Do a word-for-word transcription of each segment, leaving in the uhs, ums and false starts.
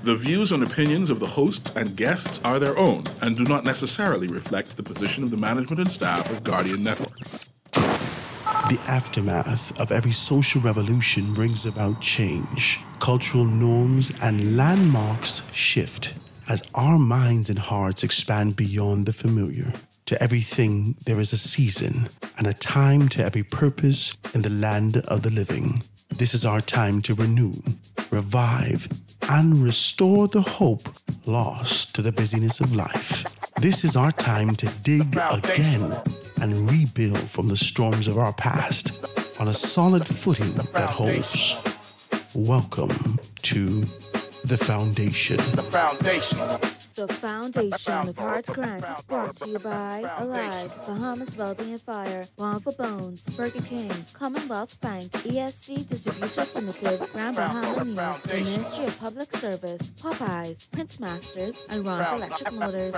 The views and opinions of the host and guests are their own and do not necessarily reflect the position of the management and staff of Guardian Network. The aftermath of every social revolution brings about change. Cultural norms and landmarks shift as our minds and hearts expand beyond the familiar. To everything, there is a season and a time to every purpose in the land of the living. This is our time to renew, revive, and restore the hope lost to the busyness of life. This is our time to dig again and rebuild from the storms of our past on a solid footing that holds. Welcome to The Foundation. The Foundation. The Foundation with Hearts Grant is brought to you by Alive, Bahamas Welding and Fire, One for Bones, Burger King, Commonwealth Bank, E S C Distributors Limited, Grand Bahama News, the Ministry of Public Service, Popeyes, Prince Masters, and Ron's Electric Motors.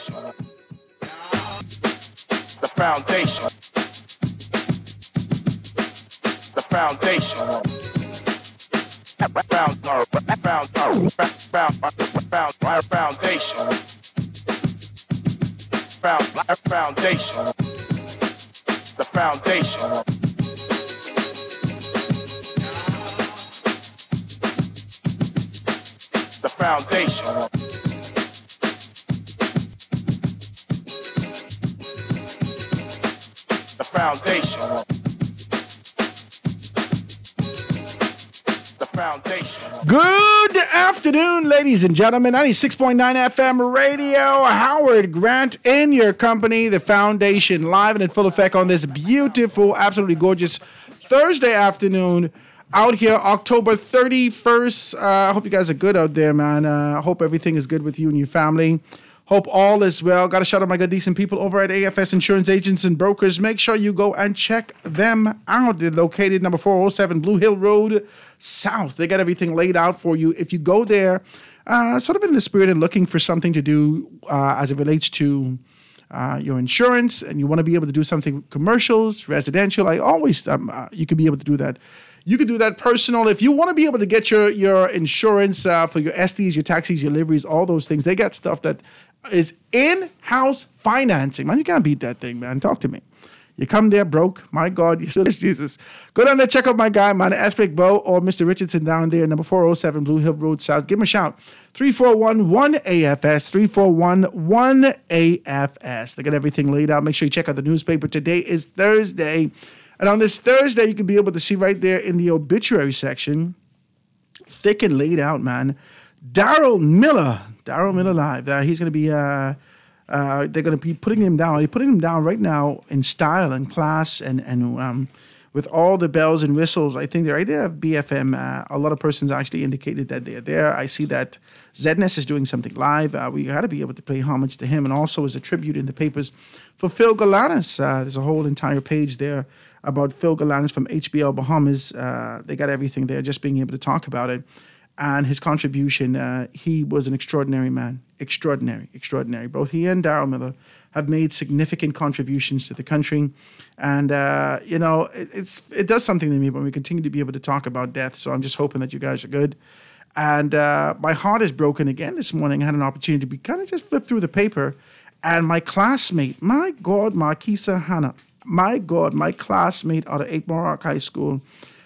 The Foundation. The Foundation. Found, found, found, found, found, foundation. Found, foundation. The Foundation. The Foundation. The Foundation. Good afternoon, ladies and gentlemen. ninety-six point nine F M radio. Howard Grant in your company. The Foundation live and in full effect on this beautiful, absolutely gorgeous Thursday afternoon out here, October thirty-first. I uh, hope you guys are good out there, man. I uh, hope everything is good with you and your family. Hope all is well. Got to shout out my good, decent people over at A F S Insurance Agents and Brokers. Make sure you go and check them out. They're located number four oh seven Blue Hill Road South. They got everything laid out for you. If you go there, uh, sort of in the spirit and looking for something to do uh, as it relates to uh, your insurance, and you want to be able to do something commercials, residential, I always, um, uh, you could be able to do that. You could do that personal. If you want to be able to get your, your insurance uh, for your S Ds, your taxis, your liveries, all those things, they got stuff that is in-house financing. Man, you can't beat that thing, man. Talk to me. You come there broke, my God, you still Jesus. Go down there, check out my guy, man, Aspic Bo or Mister Richardson down there, number four oh seven Blue Hill Road South. Give him a shout. three four one one A F S, three four one one A F S. They got everything laid out. Make sure you check out the newspaper. Today is Thursday. And on this Thursday, you can be able to see right there in the obituary section, thick and laid out, man, Daryl Miller. Daryl Miller live. Uh, he's going to be... Uh, Uh, they're going to be putting him down. They're putting him down right now in style and class and, and um, with all the bells and whistles. I think they're right there at B F M. Uh, a lot of persons actually indicated that they're there. I see that Z N S is doing something live. Uh, we got to be able to pay homage to him, and also as a tribute in the papers for Phil Galanis. Uh, there's a whole entire page there about Phil Galanis from H B L Bahamas. Uh, they got everything there, just being able to talk about it. And his contribution, uh, he was an extraordinary man. Extraordinary, extraordinary. Both he and Daryl Miller have made significant contributions to the country. And, uh, you know, it, it's it does something to me when we continue to be able to talk about death. So I'm just hoping that you guys are good. And uh, my heart is broken again this morning. I had an opportunity to be kind of just flip through the paper. And my classmate, my God, Marquisa Hanna, my God, my classmate out of Eight Mile Rock High School.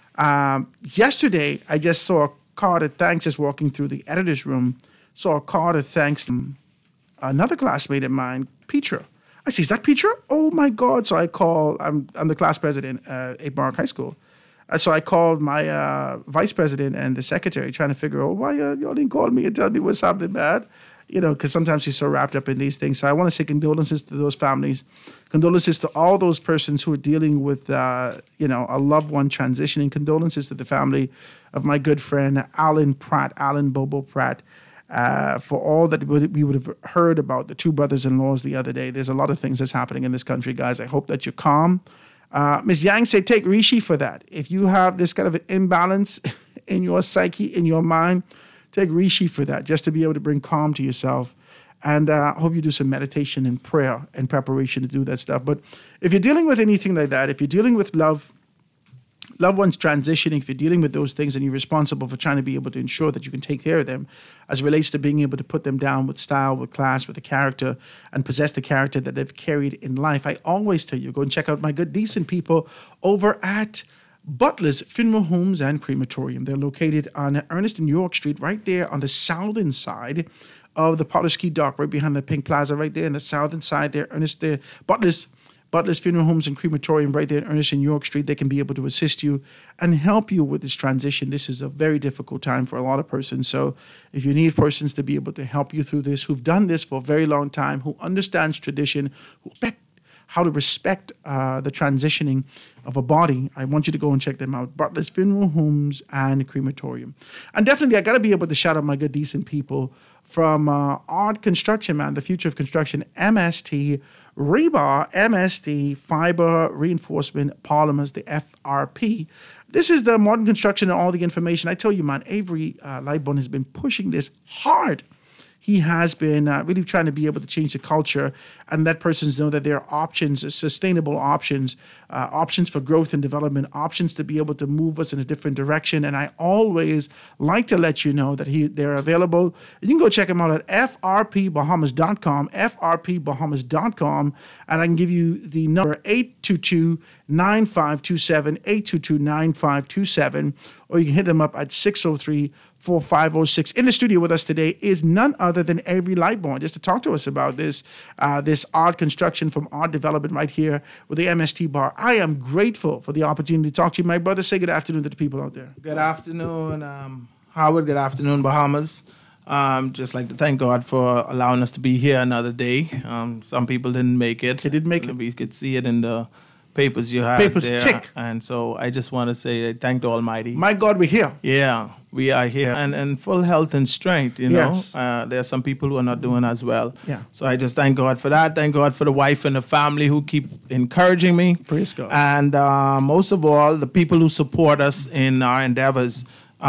Um, yesterday, I just saw a card of thanks just walking through the editor's room. Saw a card of thanks to another classmate of mine, Petra. I see, is that Petra? Oh my God. So I call, I'm I'm the class president at Eight Mile Rock High School. Uh, so I called my uh, vice president and the secretary trying to figure out, why uh, y'all didn't call me and tell me what's happening bad? You know, because sometimes she's so wrapped up in these things. So I want to say condolences to those families. Condolences to all those persons who are dealing with, uh, you know, a loved one transitioning. Condolences to the family of my good friend, Alan Pratt, Alan Bobo Pratt, uh, for all that we would have heard about the two brothers-in-laws the other day. There's a lot of things that's happening in this country, guys. I hope that you're calm. Uh, Miz Yang said, take Rishi for that. If you have this kind of an imbalance in your psyche, in your mind, take Rishi for that, just to be able to bring calm to yourself. And I uh, hope you do some meditation and prayer and preparation to do that stuff. But if you're dealing with anything like that, if you're dealing with love, loved ones transitioning, if you're dealing with those things and you're responsible for trying to be able to ensure that you can take care of them as it relates to being able to put them down with style, with class, with the character, and possess the character that they've carried in life, I always tell you, go and check out my good, decent people over at Butler's Funeral Homes and Crematorium. They're located on Ernest and York Street, right there on the southern side of the Potter's Key Dock, right behind the Pink Plaza, right there on the southern side there. Ernest, there, Butler's Butler's Funeral Homes and Crematorium right there in Ernest and York Street. They can be able to assist you and help you with this transition. This is a very difficult time for a lot of persons. So if you need persons to be able to help you through this, who've done this for a very long time, who understands tradition, who respect how to respect uh, the transitioning of a body, I want you to go and check them out. Butler's Funeral Homes and Crematorium. And definitely, I got to be able to shout out my good, decent people from uh, Odd Construction, man, the future of construction, M S T, Rebar, M S T, Fiber, Reinforcement, Polymers, the F R P. This is the modern construction and all the information. I tell you, man, Avery uh, Lightbone has been pushing this hard. He has been uh, really trying to be able to change the culture and let persons know that there are options, sustainable options, uh, options for growth and development, options to be able to move us in a different direction. And I always like to let you know that he they're available. You can go check them out at F R P Bahamas dot com, F R P Bahamas dot com, and I can give you the number eight two two, nine five two seven, eight two two, nine five two seven, or you can hit them up at six oh three, four five oh six. In the studio with us today is none other than Avery Lightbone, just to talk to us about this uh, this Odd Construction from Odd Development right here with the M S T Bar. I am grateful for the opportunity to talk to you, my brother. Say good afternoon to the people out there. Good afternoon, um, Howard. Good afternoon, Bahamas. Um, just like to thank God for allowing us to be here another day. Um, some people didn't make it. They didn't make it. We could see it in the papers you had Papers there. tick. And so I just want to say thank the Almighty. My God, we're here. Yeah, we are here and in full health and strength, you know. Yes. Uh, there are some people who are not doing as well. Yeah. So I just thank God for that. Thank God for the wife and the family who keep encouraging me. Praise God. And uh, most of all, the people who support us in our endeavors.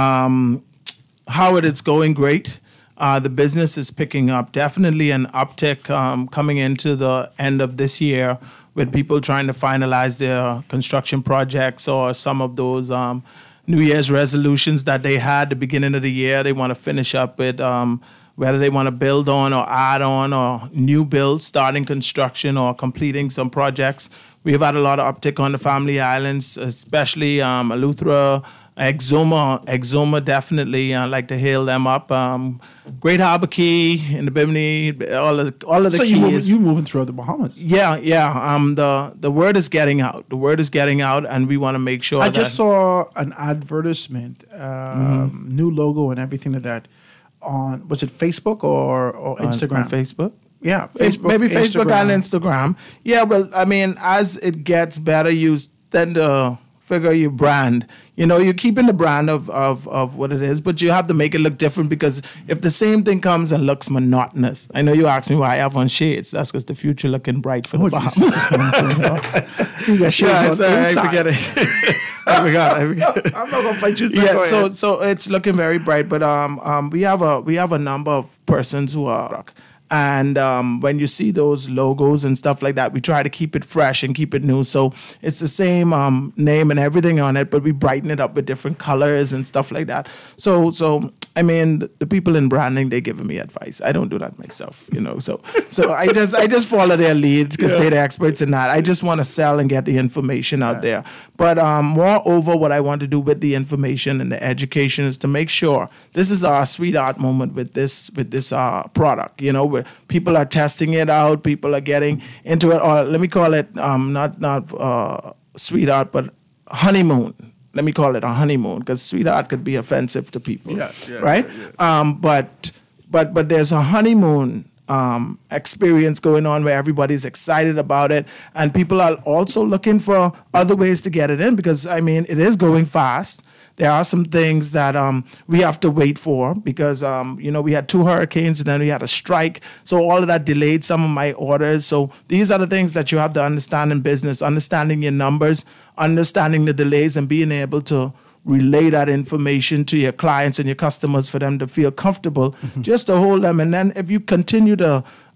Um, Howard, it's going great. Uh, the business is picking up. Definitely an uptick um, coming into the end of this year with people trying to finalize their construction projects or some of those um, New Year's resolutions that they had at the beginning of the year. They want to finish up with um, whether they want to build on or add on or new builds, starting construction or completing some projects. We've had a lot of uptick on the Family Islands, especially um, Eleuthera, Exuma, Exuma definitely. I like to hail them up. Um, Great Harbor Key in the Bimini, all of the, all of the so keys. you moving, you moving throughout the Bahamas. Yeah, yeah. Um, the the word is getting out. The word is getting out, and we want to make sure. I that just saw an advertisement, um, Mm-hmm. new logo and everything like that. On was it Facebook or or on- Instagram? on Facebook. Yeah, Facebook, maybe Facebook and Instagram. Yeah, well, I mean, as it gets better, you tend to figure your brand. You know, you're keeping the brand of, of, of what it is, but you have to make it look different because if the same thing comes and looks monotonous, I know you asked me why I have on shades. That's because the future looking bright for the Oh, Bahamas. Jesus. You got shades Yeah, on sorry, I inside. forget it. I forgot. I forgot. I'm not gonna fight you. Yeah, Go so ahead. so it's looking very bright, but um um we have a we have a number of persons who are. And um, when you see those logos and stuff like that, we try to keep it fresh and keep it new. So it's the same um, name and everything on it, but we brighten it up with different colors and stuff like that. So, so I mean, the, the people in branding, they're giving me advice. I don't do that myself, you know. So, so I just I just follow their lead because Yeah. they're the experts in that. I just want to sell and get the information out there. But um, moreover, what I want to do with the information and the education is to make sure this is our sweetheart moment with this with this uh, product. You know, where people are testing it out, people are getting into it, or let me call it um, not not uh, sweetheart, but honeymoon. Let me call it a honeymoon because sweetheart could be offensive to people, Yeah, yeah, right? yeah, yeah. Um, but but but there's a honeymoon um, experience going on where everybody's excited about it, and people are also looking for other ways to get it in because I mean it is going fast. There are some things that um, we have to wait for because um, you know we had two hurricanes and then we had a strike, so all of that delayed some of my orders. So these are the things that you have to understand in business: understanding your numbers, understanding the delays, and being able to relay that information to your clients and your customers for them to feel comfortable, just to hold them. And then if you continue to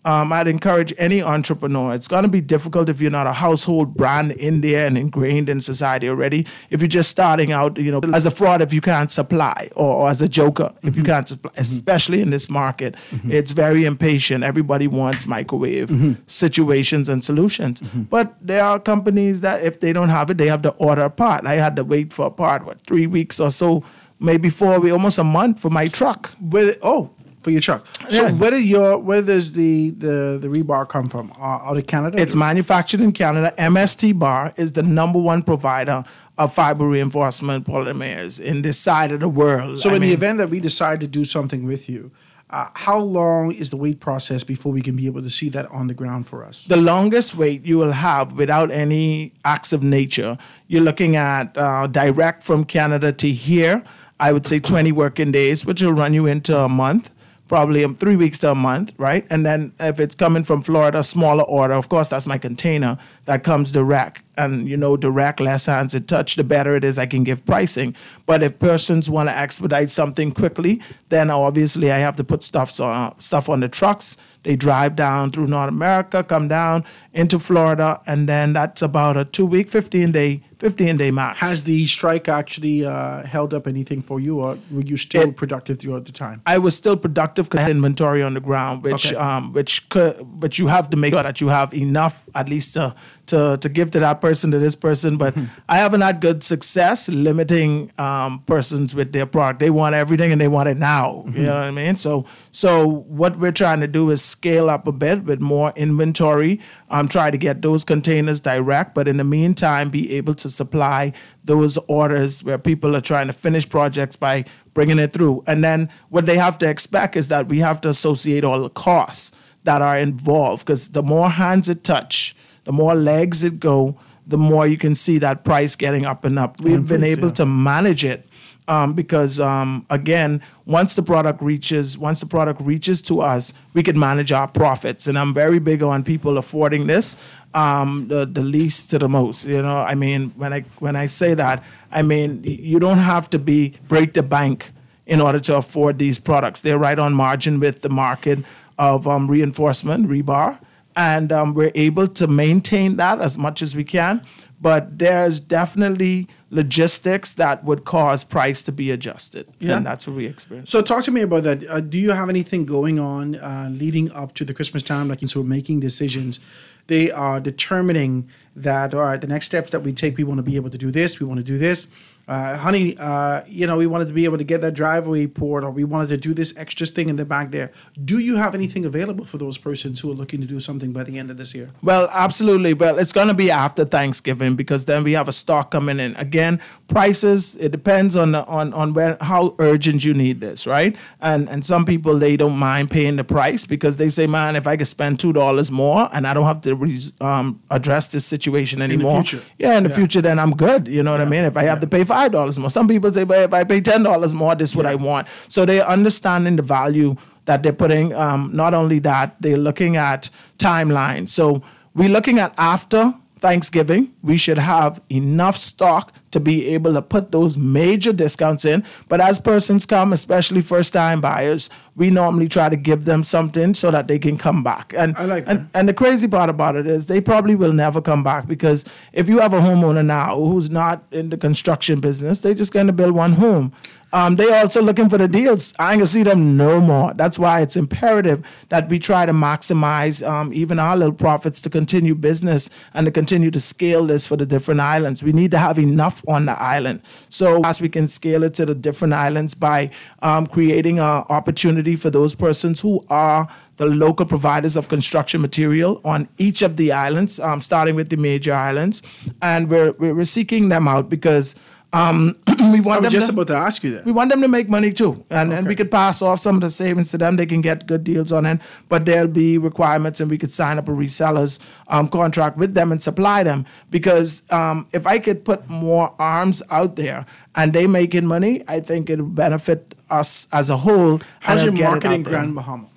um, I'd encourage any entrepreneur. It's going to be difficult if you're not a household brand in there and ingrained in society already. If you're just starting out, you know, as a fraud, if you can't supply, or, or as a joker, if mm-hmm. you can't supply, mm-hmm. especially in this market, mm-hmm. it's very impatient. Everybody wants microwave mm-hmm. situations and solutions. Mm-hmm. But there are companies that if they don't have it, they have to order a part. I had to wait for a part, what, three weeks or so, maybe four weeks, almost a month for my truck. With, oh. For your truck. So Yeah. where do your where does the the, the rebar come from? Uh, out of Canada? It's manufactured in Canada. M S T Bar is the number one provider of fiber reinforcement polymers in this side of the world. So I in mean, the event that we decide to do something with you, uh, how long is the wait process before we can be able to see that on the ground for us? the longest wait you will have without any acts of nature, you're looking at uh, direct from Canada to here, I would say twenty working days, which will run you into a month. Probably um, three weeks to a month, right? And then if it's coming from Florida, smaller order, of course, that's my container that comes direct. And, you know, direct, less hands it touch, the better it is I can give pricing. But if persons want to expedite something quickly, then obviously I have to put stuff, uh, stuff on the trucks. They drive down through North America, come down into Florida, and then that's about a two-week, fifteen-day fifteen-day max. Has the strike actually uh, held up anything for you, or were you still It- productive throughout the time? I was still productive because I had inventory on the ground, which Okay. um, which could, but you have to make sure that you have enough at least to to to give to that person, to this person. But I haven't had good success limiting um, persons with their product. They want everything and they want it now. You know what I mean? So so what we're trying to do is scale up a bit with more inventory. Um, try to get those containers direct, but in the meantime, be able to supply those orders where people are trying to finish projects by bringing it through. And then what they have to expect is that we have to associate all the costs that are involved, because the more hands it touch, the more legs it go, the more you can see that price getting up and up. We've been Increase, able yeah. to manage it um, because, um, again, once the product reaches, once the product reaches to us, we can manage our profits. And I'm very big on people affording this, um, the the least to the most. You know, I mean, when I when I say that, I mean you don't have to be break the bank in order to afford these products. They're right on margin with the market of um, reinforcement, rebar. And um, we're able to maintain that as much as we can. But there's definitely logistics that would cause price to be adjusted. Yeah. And that's what we experience. So talk to me about that. Uh, do you have anything going on uh, leading up to the Christmas time? Like, so making decisions, they are determining that, all right, the next steps that we take, we want to be able to do this, we want to do this. Uh, honey, uh, you know, we wanted to be able to get that driveway poured, or we wanted to do this extra thing in the back there. Do you have anything available for those persons who are looking to do something by the end of this year? Well, absolutely. Well, it's going to be after Thanksgiving, because then we have a stock coming in. Again, prices, it depends on the, on on where, how urgent you need this, right? And and some people, they don't mind paying the price because they say, man, if I could spend two dollars more and I don't have to re- um, address this situation anymore. future. Yeah, in the Yeah. future, then I'm good. You know what I mean? If I have to pay five dollars more. Some people say, but if I pay ten dollars more, this is what I want. So they're understanding the value that they're putting. Um, not only that, they're looking at timelines. So we're looking at after Thanksgiving, we should have enough stock to be able to put those major discounts in. But as persons come, especially first-time buyers, we normally try to give them something so that they can come back. And I like and, that. and the crazy part about it is they probably will never come back, because if you have a homeowner now who's not in the construction business, they're just going to build one home. Um, they also looking for the deals. I ain't gonna see them no more. That's why it's imperative that we try to maximize um, even our little profits to continue business and to continue to scale this for the different islands. We need to have enough on the island. So as we can scale it to the different islands by um, creating an opportunity for those persons who are the local providers of construction material on each of the islands, um, starting with the major islands. And we're, we're seeking them out because um, we want I was them just to, about to ask you that. we want them to make money too. And, and we could pass off some of the savings to them. They can get good deals on it, but there'll be requirements, and we could sign up a reseller's um, contract with them and supply them. Because um, if I could put more arms out there and they making money, I think it'll benefit us as a whole. How's and your it'll get it marketing out there. Grand Bahama?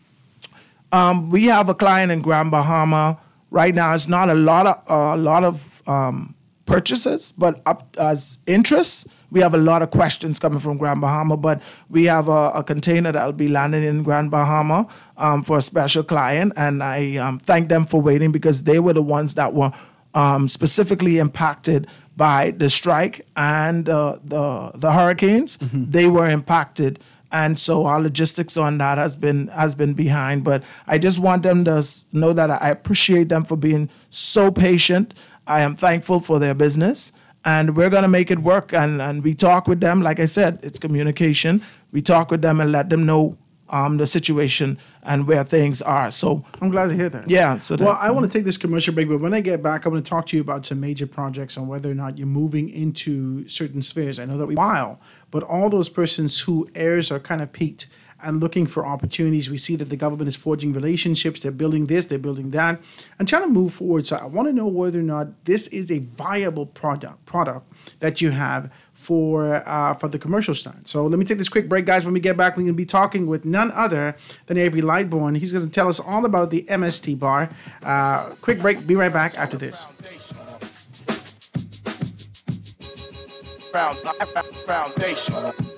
Um, we have a client in Grand Bahama right now. It's not a lot of a lot of um, purchases, but up as interest. we have a lot of questions coming from Grand Bahama, but we have a, a container that will be landing in Grand Bahama um, for a special client, and I um, thank them for waiting because they were the ones that were um, specifically impacted by the strike and uh, the the hurricanes. Mm-hmm. They were impacted. And so our logistics on that has been has been behind. But I just want them to know that I appreciate them for being so patient. I am thankful for their business. And we're going to make it work. And, and we talk with them. Like I said, it's communication. We talk with them and let them know um, the situation and where things are. So I'm glad to hear that. Yeah. So that, well, I want to take this commercial break, but when I get back, I want to talk to you about some major projects on whether or not you're moving into certain spheres. I know that we while, but all those persons whose ears are kind of peaked and looking for opportunities, we see that the government is forging relationships. They're building this, they're building that, and trying to move forward. So I want to know whether or not this is a viable product product that you have for uh, for the commercial stand. So let me take this quick break, guys. When we get back, we're going to be talking with none other than Avery Lightbourne. He's going to tell us all about the M S T bar. Uh, quick break. Be right back after this. Foundation.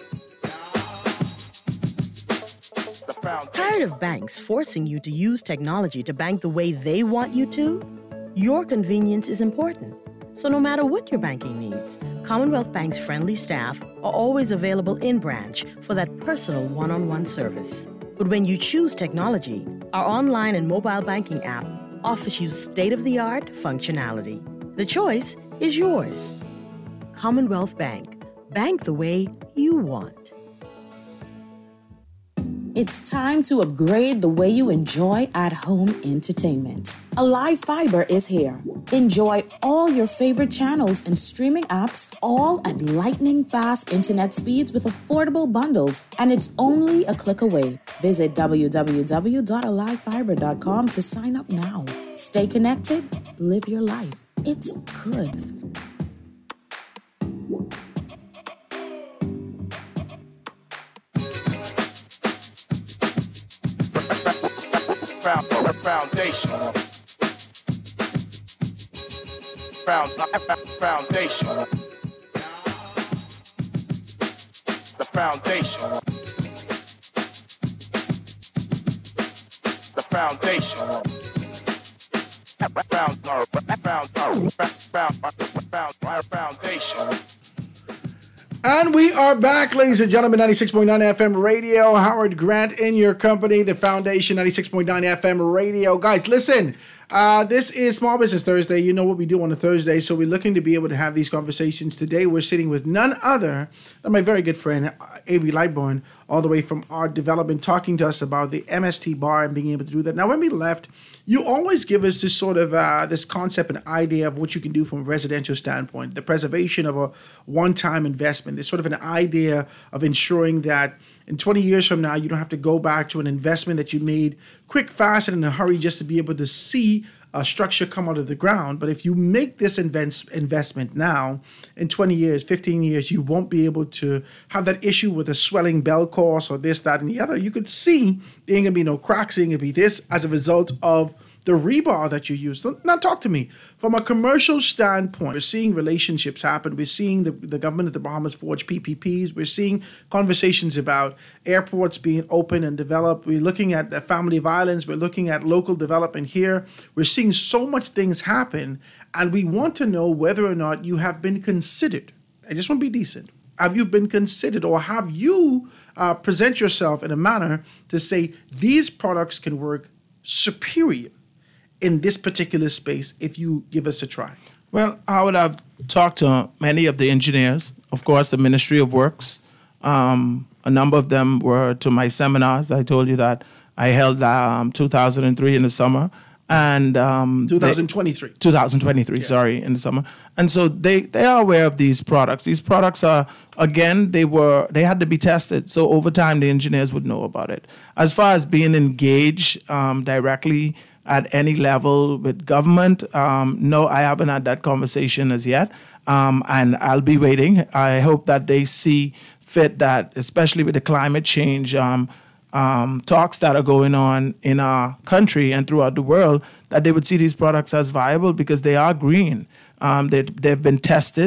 Tired of banks forcing you to use technology to bank the way they want you to? Your convenience is important. So no matter what your banking needs, Commonwealth Bank's friendly staff are always available in branch for that personal one-on-one service. But when you choose technology, our online and mobile banking app offers you state-of-the-art functionality. The choice is yours. Commonwealth Bank. Bank the way you want. It's time to upgrade the way you enjoy at-home entertainment. Alive Fiber is here. Enjoy all your favorite channels and streaming apps, all at lightning-fast internet speeds with affordable bundles, and it's only a click away. Visit w w w dot alive fiber dot com to sign up now. Stay connected, live your life. It's good. Foundation. Found, foundation. The foundation. The foundation. Found, found, found, found, foundation. And we are back, ladies and gentlemen, ninety-six point nine F M radio. Howard Grant in your company, the Foundation, ninety-six point nine F M radio. Guys, listen, uh, this is Small Business Thursday. You know what we do on a Thursday, so we're looking to be able to have these conversations. Today, we're sitting with none other than my very good friend, Avery Lightbourne, all the way from Art Development, talking to us about the M S T bar and being able to do that. Now, when we left, you always give us this sort of uh, this concept and idea of what you can do from a residential standpoint, the preservation of a one-time investment. There's sort of an idea of ensuring that in twenty years from now, you don't have to go back to an investment that you made quick, fast, and in a hurry just to be able to see a structure come out of the ground. But if you make this invest, investment now, in twenty years, fifteen years, you won't be able to have that issue with a swelling bell course or this, that, and the other. You could see there ain't gonna be no cracks, there ain't gonna be this as a result of the rebar that you use. Now talk to me. From a commercial standpoint, we're seeing relationships happen. We're seeing the, the government of the Bahamas forge P P Ps. We're seeing conversations about airports being open and developed. We're looking at the family of islands. We're looking at local development here. We're seeing so much things happen, and we want to know whether or not you have been considered. I just want to be decent. Have you been considered, or have you uh, present yourself in a manner to say these products can work superior in this particular space if you give us a try? Well, I would have talked to many of the engineers, of course, the Ministry of Works. Um, a number of them were to my seminars. I told you that I held um, two thousand three in the summer. And um, twenty twenty-three. They, twenty twenty-three, yeah. Sorry, in the summer. And so they, they are aware of these products. These products are, again, they were they had to be tested. So over time, the engineers would know about it. As far as being engaged um, directly at any level with government, um, no, I haven't had that conversation as yet. Um, and I'll be waiting. I hope that they see fit that, especially with the climate change um, um, talks that are going on in our country and throughout the world, that they would see these products as viable because they are green. Um, they, they've been tested.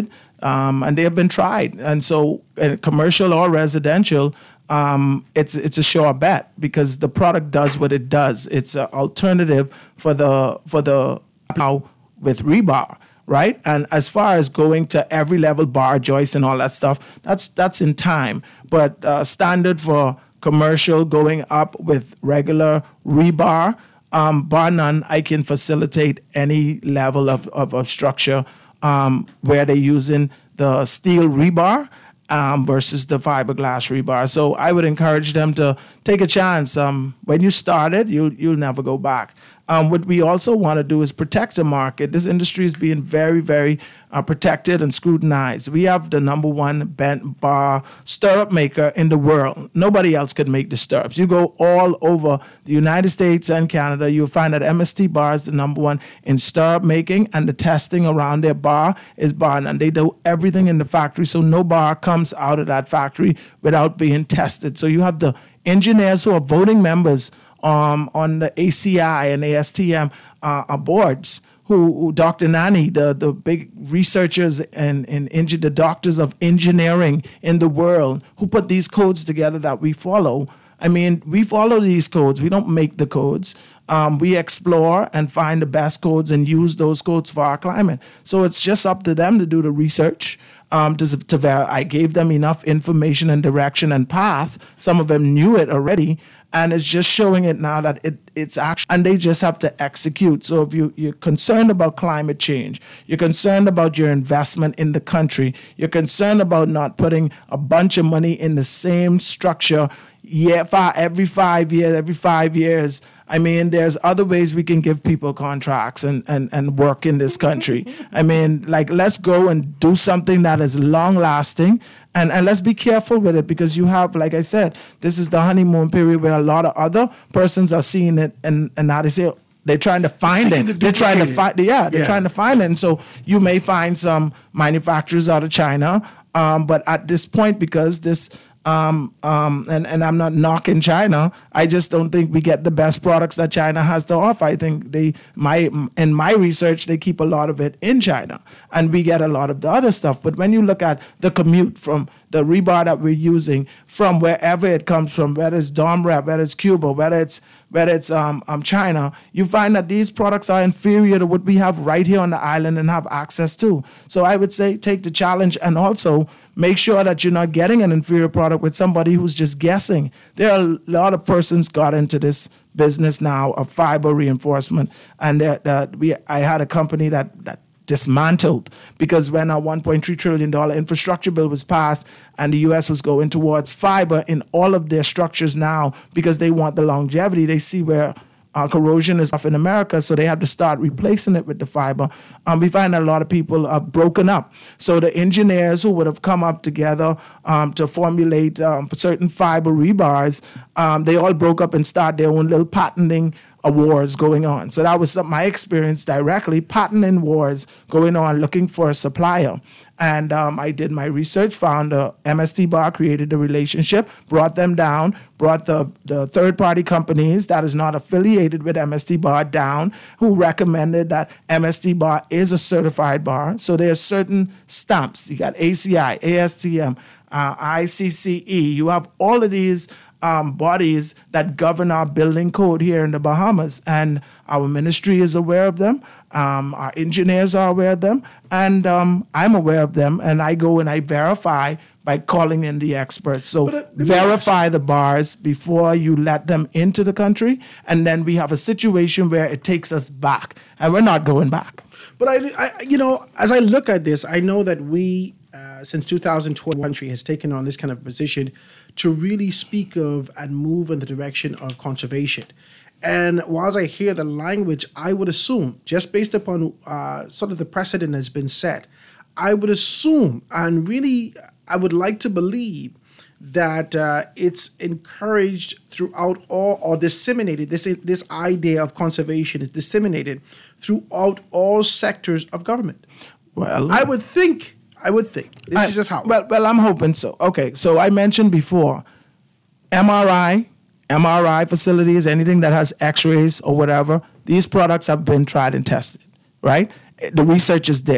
um, and they have been tried. And so, uh, commercial or residential, um, it's it's a sure bet because the product does what it does. It's an alternative for the for the now with rebar. Right, and as far as going to every level bar joist and all that stuff, that's that's in time. But uh, standard for commercial going up with regular rebar, um, bar none, I can facilitate any level of of, of structure um, where they're using the steel rebar um, versus the fiberglass rebar. So I would encourage them to take a chance. Um, when you start it, you'll you'll never go back. Um, what we also want to do is protect the market. This industry is being very, very uh, protected and scrutinized. We have the number one bent bar stirrup maker in the world. Nobody else could make the stirrups. You go all over the United States and Canada, you'll find that M S T Bar is the number one in stirrup making, and the testing around their bar is bar none. They do everything in the factory, so no bar comes out of that factory without being tested. So you have the engineers who are voting members Um, on the A C I and A S T M uh, boards, who, who Doctor Nani, the, the big researchers and, and engi- the doctors of engineering in the world, who put these codes together that we follow. I mean, we follow these codes. We don't make the codes. Um, we explore and find the best codes and use those codes for our climate. So it's just up to them to do the research. Um, to, to ver- I gave them enough information and direction and path. Some of them knew it already. And it's just showing it now that it, it's actually, and they just have to execute. So if you, you're concerned about climate change, you're concerned about your investment in the country, you're concerned about not putting a bunch of money in the same structure year, five, every five years, every five years. I mean, there's other ways we can give people contracts and, and, and work in this country. I mean, like, let's go and do something that is long lasting. And, and let's be careful with it because you have, like I said, this is the honeymoon period where a lot of other persons are seeing it and, and now they say, they're trying to find Seeking it. to They're trying to duplicate it. find, yeah, they're Yeah. trying to find it. And so you may find some manufacturers out of China, um, but at this point, because this, um, um, and, and I'm not knocking China, I just don't think we get the best products that China has to offer. I think they, my, in my research, they keep a lot of it in China and we get a lot of the other stuff. But when you look at the commute from the rebar that we're using from wherever it comes from, whether it's Domrep, whether it's Cuba, whether it's whether it's um, um, China, you find that these products are inferior to what we have right here on the island and have access to. So I would say take the challenge and also make sure that you're not getting an inferior product with somebody who's just guessing. There are a lot of persons got into this business now of fiber reinforcement, and that uh, we I had a company that that. dismantled because when a one point three trillion dollars infrastructure bill was passed and the U S was going towards fiber in all of their structures now because they want the longevity, they see where uh, corrosion is off in America, so they have to start replacing it with the fiber. Um, we find that a lot of people are broken up. So the engineers who would have come up together um, to formulate um, certain fiber rebars, um, they all broke up and started their own little patenting wars going on. So that was some, my experience directly, patenting wars going on, looking for a supplier. And um, I did my research, found a M S T Bar, created a relationship, brought them down, brought the, the third-party companies that is not affiliated with M S T Bar down, who recommended that M S T Bar is a certified bar. So there's certain stamps. You got A C I, A S T M, uh, I C C E. You have all of these Um, bodies that govern our building code here in the Bahamas, and our ministry is aware of them. Um, our engineers are aware of them, and um, I'm aware of them. And I go and I verify by calling in the experts. So But, uh, verify the bars before you let them into the country, and then we have a situation where it takes us back, and we're not going back. But I, I, you know, as I look at this, I know that we, uh, since two thousand twelve, country has taken on this kind of position to really speak of and move in the direction of conservation. And whilst I hear the language, I would assume, just based upon uh, sort of the precedent that's been set, I would assume, and really, I would like to believe that uh, it's encouraged throughout all, or disseminated, this, this idea of conservation is disseminated throughout all sectors of government. Well, I would think, I would think. This I- is just how. Well, well, I'm hoping so. Okay, so I mentioned before, M R I, M R I facilities, anything that has X-rays or whatever, these products have been tried and tested, right? The research is there.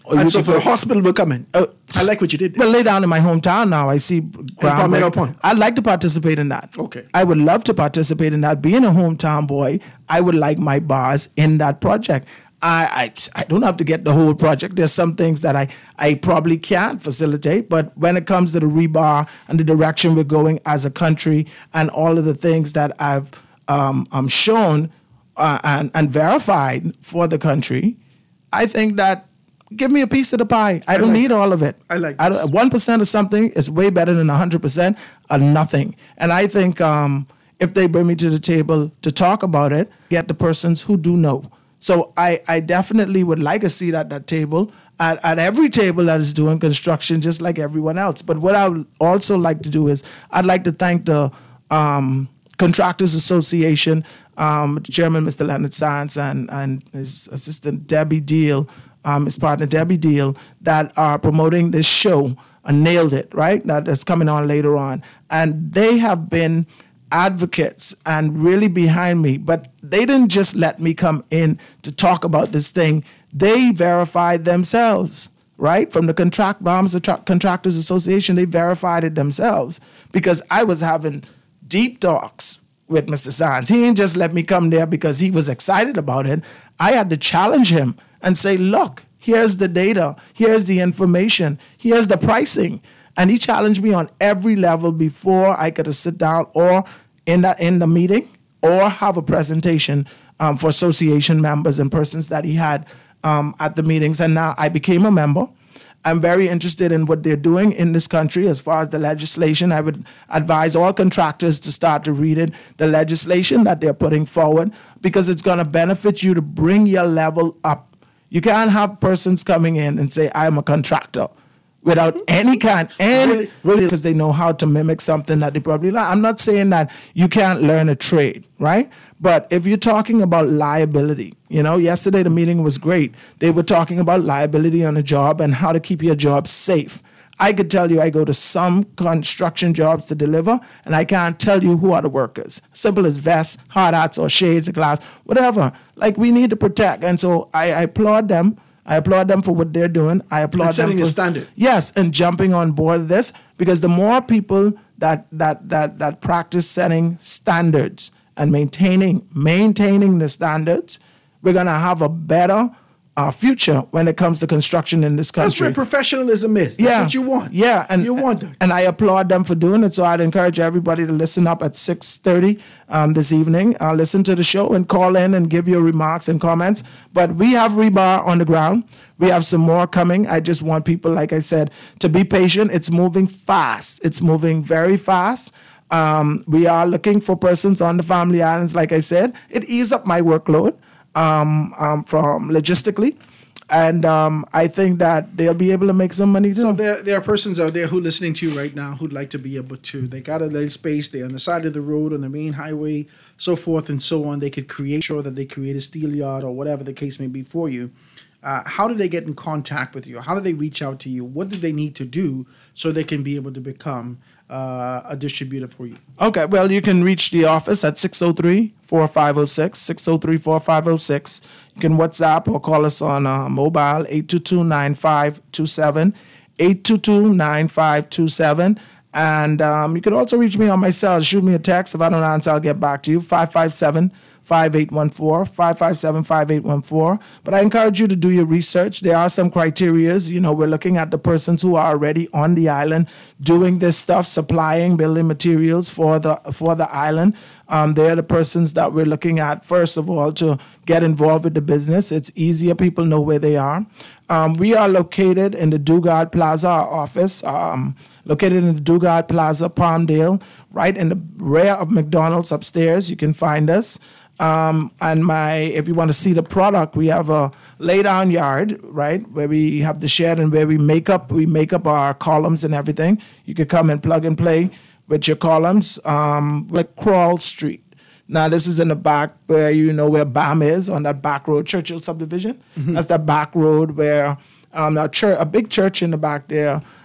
Or And you so could for go- the hospital will come in. Uh, I like what you did there. Well, lay down in my hometown now. I see Palmetto groundbreaking. Point. I'd like to participate in that. Okay. I would love to participate in that. Being a hometown boy, I would like my bars in that project. I, I I don't have to get the whole project. There's some things that I, I probably can't facilitate, but when it comes to the rebar and the direction we're going as a country and all of the things that I've um, um shown uh, and, and verified for the country, I think that give me a piece of the pie. I, don't like need all of it. I like I this. don't, one percent of something is way better than one hundred percent of nothing. And I think um, if they bring me to the table to talk about it, get the persons who do know. So I, I definitely would like a seat at that table, at, at every table that is doing construction, just like everyone else. But what I would also like to do is I'd like to thank the um, Contractors Association, um, Chairman Mister Leonard Sands and, and his assistant Debbie Deal, um, his partner Debbie Deal, that are promoting this show. Uh, nailed it, right? That, that's coming on later on. And they have been advocates and really behind me, but they didn't just let me come in to talk about this thing. They verified themselves, right? From the Contract Bombs Contractors Association, they verified it themselves because I was having deep talks with Mister Sands. He didn't just let me come there because he was excited about it. I had to challenge him and say, look, here's the data, here's the information, here's the pricing. And he challenged me on every level before I could sit down or in the, in the meeting or have a presentation um, for association members and persons that he had um, at the meetings. And now I became a member. I'm very interested in what they're doing in this country as far as the legislation. I would advise all contractors to start to read it, the legislation that they're putting forward, because it's going to benefit you to bring your level up. You can't have persons coming in and say, I'm a contractor, without any kind, and Really? Really? because they know how to mimic something that they probably like. I'm not saying that you can't learn a trade, right? But if you're talking about liability, you know, yesterday the meeting was great. They were talking about liability on a job and how to keep your job safe. I could tell you I go to some construction jobs to deliver, and I can't tell you who are the workers. Simple as vests, hard hats, or shades of glass, whatever. Like, we need to protect. And so I, I applaud them. I applaud them for what they're doing. I applaud And setting them a for standard. Yes, and jumping on board this, because the more people that that that that practice setting standards and maintaining maintaining the standards, we're gonna have a better uh, future when it comes to construction in this That's country. where professionalism is. That's what you want. Yeah, and you want that. and I applaud them for doing it. So I'd encourage everybody to listen up at six thirty um, this evening. Uh, listen to the show and call in and give your remarks and comments. But we have rebar on the ground. We have some more coming. I just want people, like I said, to be patient. It's moving fast. It's moving very fast. Um, we are looking for persons on the Family Islands, like I said. It eased up my workload um, um, from logistically. And um, I think that they'll be able to make some money too. So there, there are persons out there who are listening to you right now who'd like to be able to. They got a little space. They're on the side of the road, on the main highway, so forth and so on. They could create sure that they create a steel yard or whatever the case may be for you. Uh, how do they get in contact with you? How do they reach out to you? What do they need to do so they can be able to become uh, a distributor for you? Okay, well, you can reach the office at six oh three, four five oh six, six oh three, four five oh six. You can WhatsApp or call us on uh, mobile, eight two two, nine five two seven, eight two two, nine five two seven. And um, you can also reach me on my cell. Shoot me a text. If I don't answer, I'll get back to you, five five seven, five eight one four, five five seven, five eight one four. But I encourage you to do your research. There are some criterias. You know, we're looking at the persons who are already on the island doing this stuff, supplying building materials for the for the island. Um, they're the persons that we're looking at, first of all, to get involved with the business. It's easier. People know where they are. Um, we are located in the Dugard Plaza office, um, located in the Dugard Plaza, Palmdale, right in the rear of McDonald's upstairs. You can find us. Um, and my, if you want to see the product, we have a lay down yard, right, where we have the shed and where we make up, we make up our columns and everything. You could come and plug and play with your columns, um, like Crawl Street. Now, this is in the back where you know where B A M is, on that back road, Churchill subdivision. Mm-hmm. That's that back road where um, a, church, a big church in the back there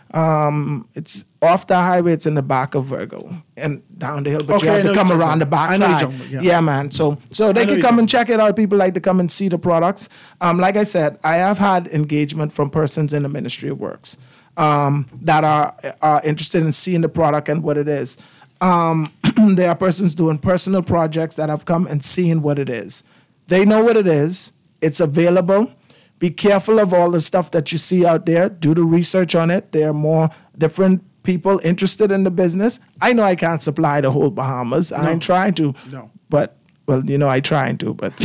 Um, it's off the highway. It's in the back of Virgo and down the hill, but Okay, you I have know to come you're talking around the about. back I know you're side. talking about, yeah. yeah. man. So so they know can you're come talking and check it out. People like to come and see the products. Um, like I said, I have had engagement from persons in the Ministry of Works um, that are are interested in seeing the product and what it is. Um, there are persons doing personal projects that have come and seen what it is. They know what it is. It's available. Be careful of all the stuff that you see out there. Do the research on it. There are more different people interested in the business. I know I can't supply the whole Bahamas. No. I'm trying to. No. But, well, you know, I trying to, but...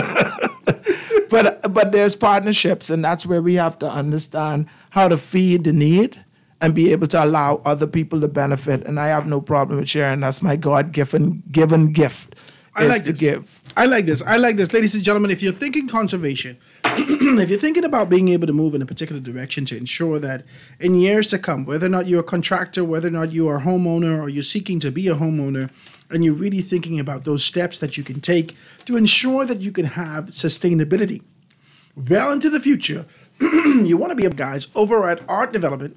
but but there's partnerships, and that's where we have to understand how to feed the need and be able to allow other people to benefit. And I have no problem with sharing. That's my God-given given gift. I is like to this. give. I like this. I like this. Ladies and gentlemen, if you're thinking conservation, if you're thinking about being able to move in a particular direction to ensure that in years to come, whether or not you're a contractor, whether or not you are a homeowner, or you're seeking to be a homeowner, and you're really thinking about those steps that you can take to ensure that you can have sustainability well into the future, you want to be up, guys, over at Art Development.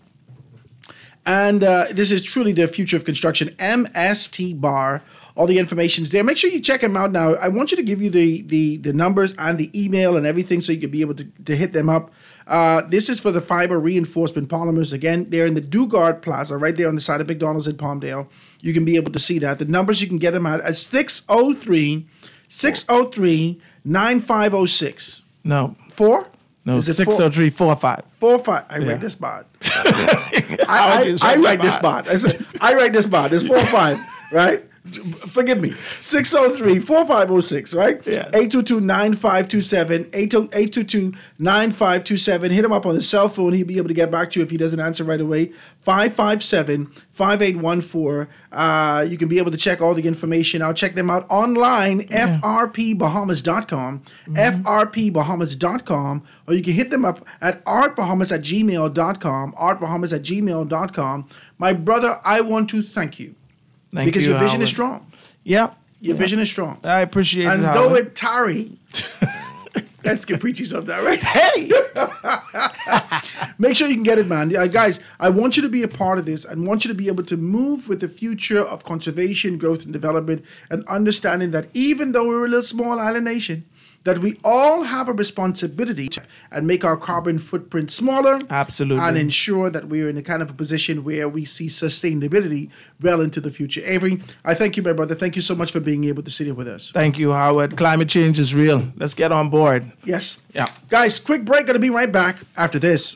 And uh, this is truly the future of construction, M S T Bar. All the information's there. Make sure you check them out now. I want you to give you the the the numbers and the email and everything so you can be able to, to hit them up. Uh, this is for the fiber reinforcement polymers. Again, they're in the Dugard Plaza, right there on the side of McDonald's in Palmdale. You can be able to see that. The numbers, you can get them out at six oh three, six oh three, nine five oh six. No. Four? No, Is it six oh three four five. Four five. I Yeah. write this bot. I, I, I write this bot. I, said, I write this bot. It's four five, right? Forgive me. six oh three, four five oh six, right? Yeah. eight two two, nine five two seven, eight two two, nine five two seven. Hit him up on the cell phone. He'll be able to get back to you if he doesn't answer right away. five five seven, five eight one four. Uh, you can be able to check all the information out. Check them out online, Yeah. f r p bahamas dot com, Mm-hmm. f r p bahamas dot com, or you can hit them up at artbahamas at gmail dot com, artbahamas at gmail dot com. My brother, I want to thank you. Thank because you, your vision Howard. is strong. Yep. Your Yep. vision is strong. I appreciate And it. though Howard. it tarry, let's get preachy something, all right? Hey! Make sure you can get it, man. Uh, guys, I want you to be a part of this. I want you to be able to move with the future of conservation, growth, and development, and understanding that even though we're a little small island nation, that we all have a responsibility to and make our carbon footprint smaller. Absolutely. And ensure that we're in a kind of a position where we see sustainability well into the future. Avery, I thank you, my brother. Thank you so much for being able to sit here with us. Thank you, Howard. Climate change is real. Let's get on board. Yes. Yeah. Guys, quick break. Gonna be right back after this.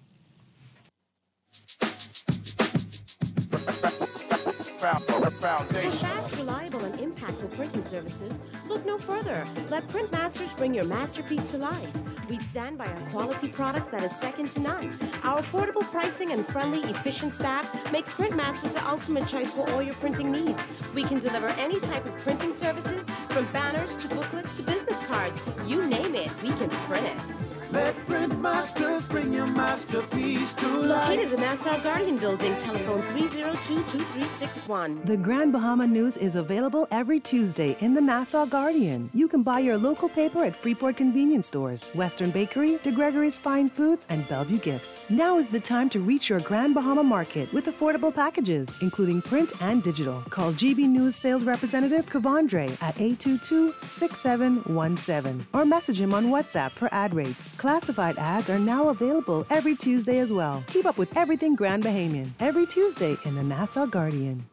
Foundation. Fast, reliable, and impactful printing services, look no further. Let Printmasters bring your masterpiece to life. We stand by our quality products that is second to none. Our affordable pricing and friendly, efficient staff makes Printmasters the ultimate choice for all your printing needs. We can deliver any type of printing services, from banners to booklets to business cards. You name it, we can print it. Let Printmasters bring your masterpiece to life. Located in the Nassau Guardian Building, telephone three oh two, two three six one. The Grand Bahama News is available every Tuesday in the Nassau Guardian. You can buy your local paper at Freeport Convenience Stores, Western Bakery, De Gregory's Fine Foods, and Bellevue Gifts. Now is the time to reach your Grand Bahama Market with affordable packages, including print and digital. Call G B News Sales Representative Kavandre at eight two two, six seven one seven or message him on WhatsApp for ad rates. Classified ads are now available every Tuesday as well. Keep up with everything Grand Bahamian every Tuesday in the Nassau Guardian.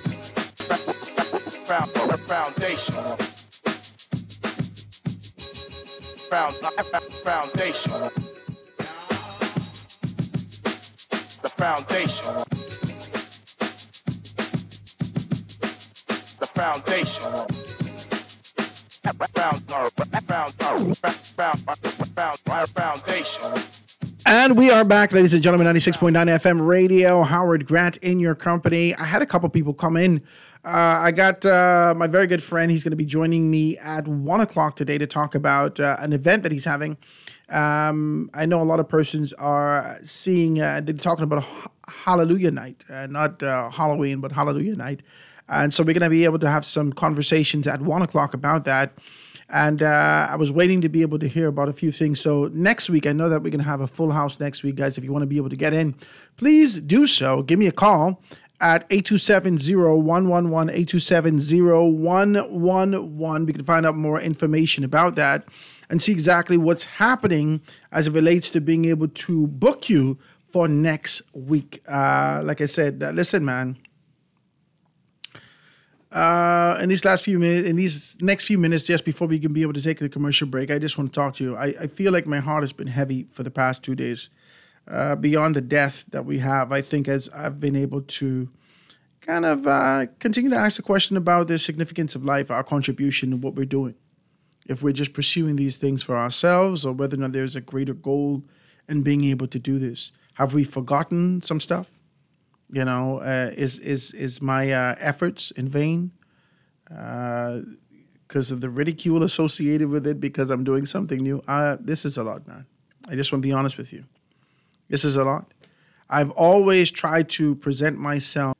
Foundation. Foundation. The foundation. The foundation. Foundation. And we are back, ladies and gentlemen, ninety-six point nine F M radio. Howard Grant in your company. I had a couple people come in. Uh, I got uh, my very good friend. He's going to be joining me at one o'clock today to talk about uh, an event that he's having. Um, I know a lot of persons are seeing, uh, they're talking about a Hallelujah Night, uh, not uh, Halloween, but Hallelujah Night. And so we're going to be able to have some conversations at one o'clock about that. And uh, I was waiting to be able to hear about a few things. So next week, I know that we're going to have a full house next week, guys. If you want to be able to get in, please do so. Give me a call at eight two seven, zero one one one, eight two seven, zero one one one. We can find out more information about that and see exactly what's happening as it relates to being able to book you for next week. Uh, like I said, uh, listen, man. Uh, in these last few minutes, in these next few minutes, just before we can be able to take the commercial break, I just want to talk to you. I, I feel like my heart has been heavy for the past two days. Uh, beyond the death that we have, I think as I've been able to kind of uh, continue to ask the question about the significance of life, our contribution and what we're doing. If we're just pursuing these things for ourselves or whether or not there's a greater goal in being able to do this. Have we forgotten some stuff? You know, uh, is is is my uh, efforts in vain because uh, of the ridicule associated with it because I'm doing something new? Uh, this is a lot, man. I just want to be honest with you. This is a lot. I've always tried to present myself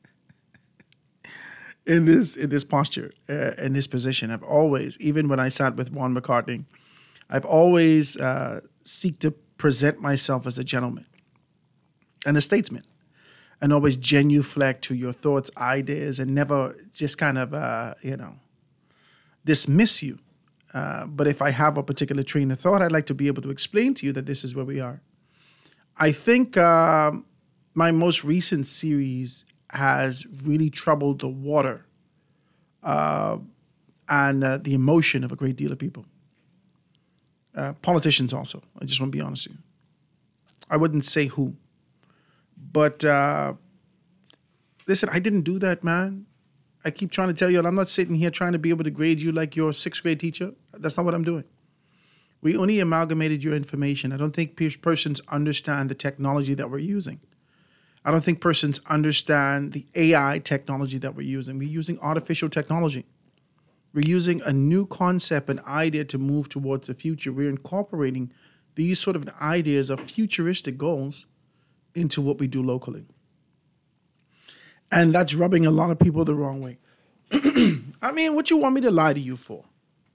in this in this posture, uh, in this position. I've always, even when I sat with Juan McCartney, I've always uh, seek to present myself as a gentleman and a statesman. And always genuflect to your thoughts, ideas, and never just kind of, uh, you know, dismiss you. Uh, but if I have a particular train of thought, I'd like to be able to explain to you that this is where we are. I think uh, my most recent series has really troubled the water uh, and uh, the emotion of a great deal of people. Uh, politicians also. I just want to be honest with you. I wouldn't say who. But uh, listen, I didn't do that, man. I keep trying to tell you, I'm not sitting here trying to be able to grade you like your sixth grade teacher. That's not what I'm doing. We only amalgamated your information. I don't think persons understand the technology that we're using. I don't think persons understand the A I technology that we're using. We're using artificial technology. We're using a new concept, an idea to move towards the future. We're incorporating these sort of ideas of futuristic goals into what we do locally. And that's rubbing a lot of people the wrong way. I mean, what you want me to lie to you for?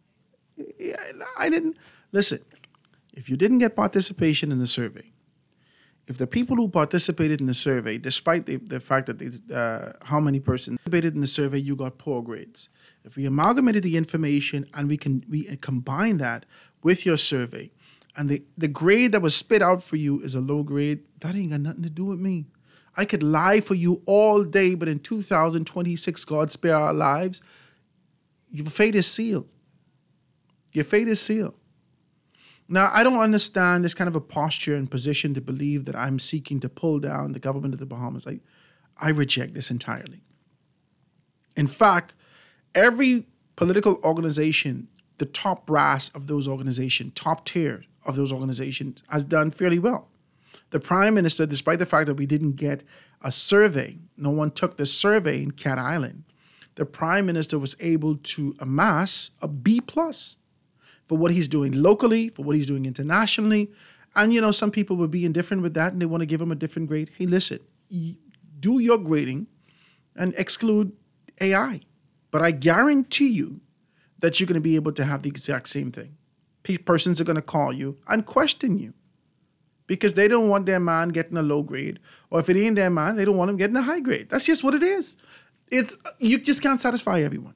I didn't. Listen, if you didn't get participation in the survey, if the people who participated in the survey, despite the, the fact that they, uh, how many persons participated in the survey, you got poor grades. If we amalgamated the information and we can we combine that with your survey, and the, the grade that was spit out for you is a low grade, that ain't got nothing to do with me. I could lie for you all day, but in two thousand twenty-six, God spare our lives, your fate is sealed. Your fate is sealed. Now, I don't understand this kind of a posture and position to believe that I'm seeking to pull down the government of the Bahamas. I, I reject this entirely. In fact, every political organization, the top brass of those organizations, top tier of those organizations, has done fairly well. The Prime Minister, despite the fact that we didn't get a survey, no one took the survey in Cat Island, the Prime Minister was able to amass a B plus for what he's doing locally, for what he's doing internationally. And, you know, some people would be indifferent with that and they want to give him a different grade. Hey, listen, do your grading and exclude A I. But I guarantee you that you're going to be able to have the exact same thing. Persons are going to call you and question you because they don't want their man getting a low grade. Or if it ain't their man, they don't want him getting a high grade. That's just what it is. It's you just can't satisfy everyone.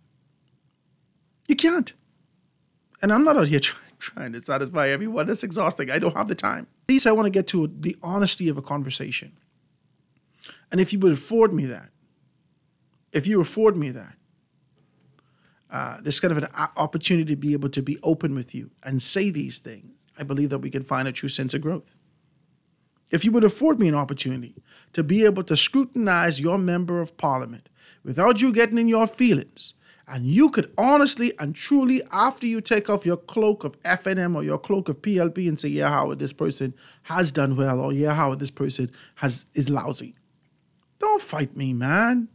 You can't. And I'm not out here trying, trying to satisfy everyone. That's exhausting. I don't have the time. At least I want to get to the honesty of a conversation. And if you would afford me that, if you afford me that, uh, this kind of an opportunity to be able to be open with you and say these things, I believe that we can find a true sense of growth. If you would afford me an opportunity to be able to scrutinize your member of parliament without you getting in your feelings, and you could honestly and truly, after you take off your cloak of F N M or your cloak of P L P and say, yeah, Howard, this person has done well, or yeah, Howard, this person has is lousy. Don't fight me, man.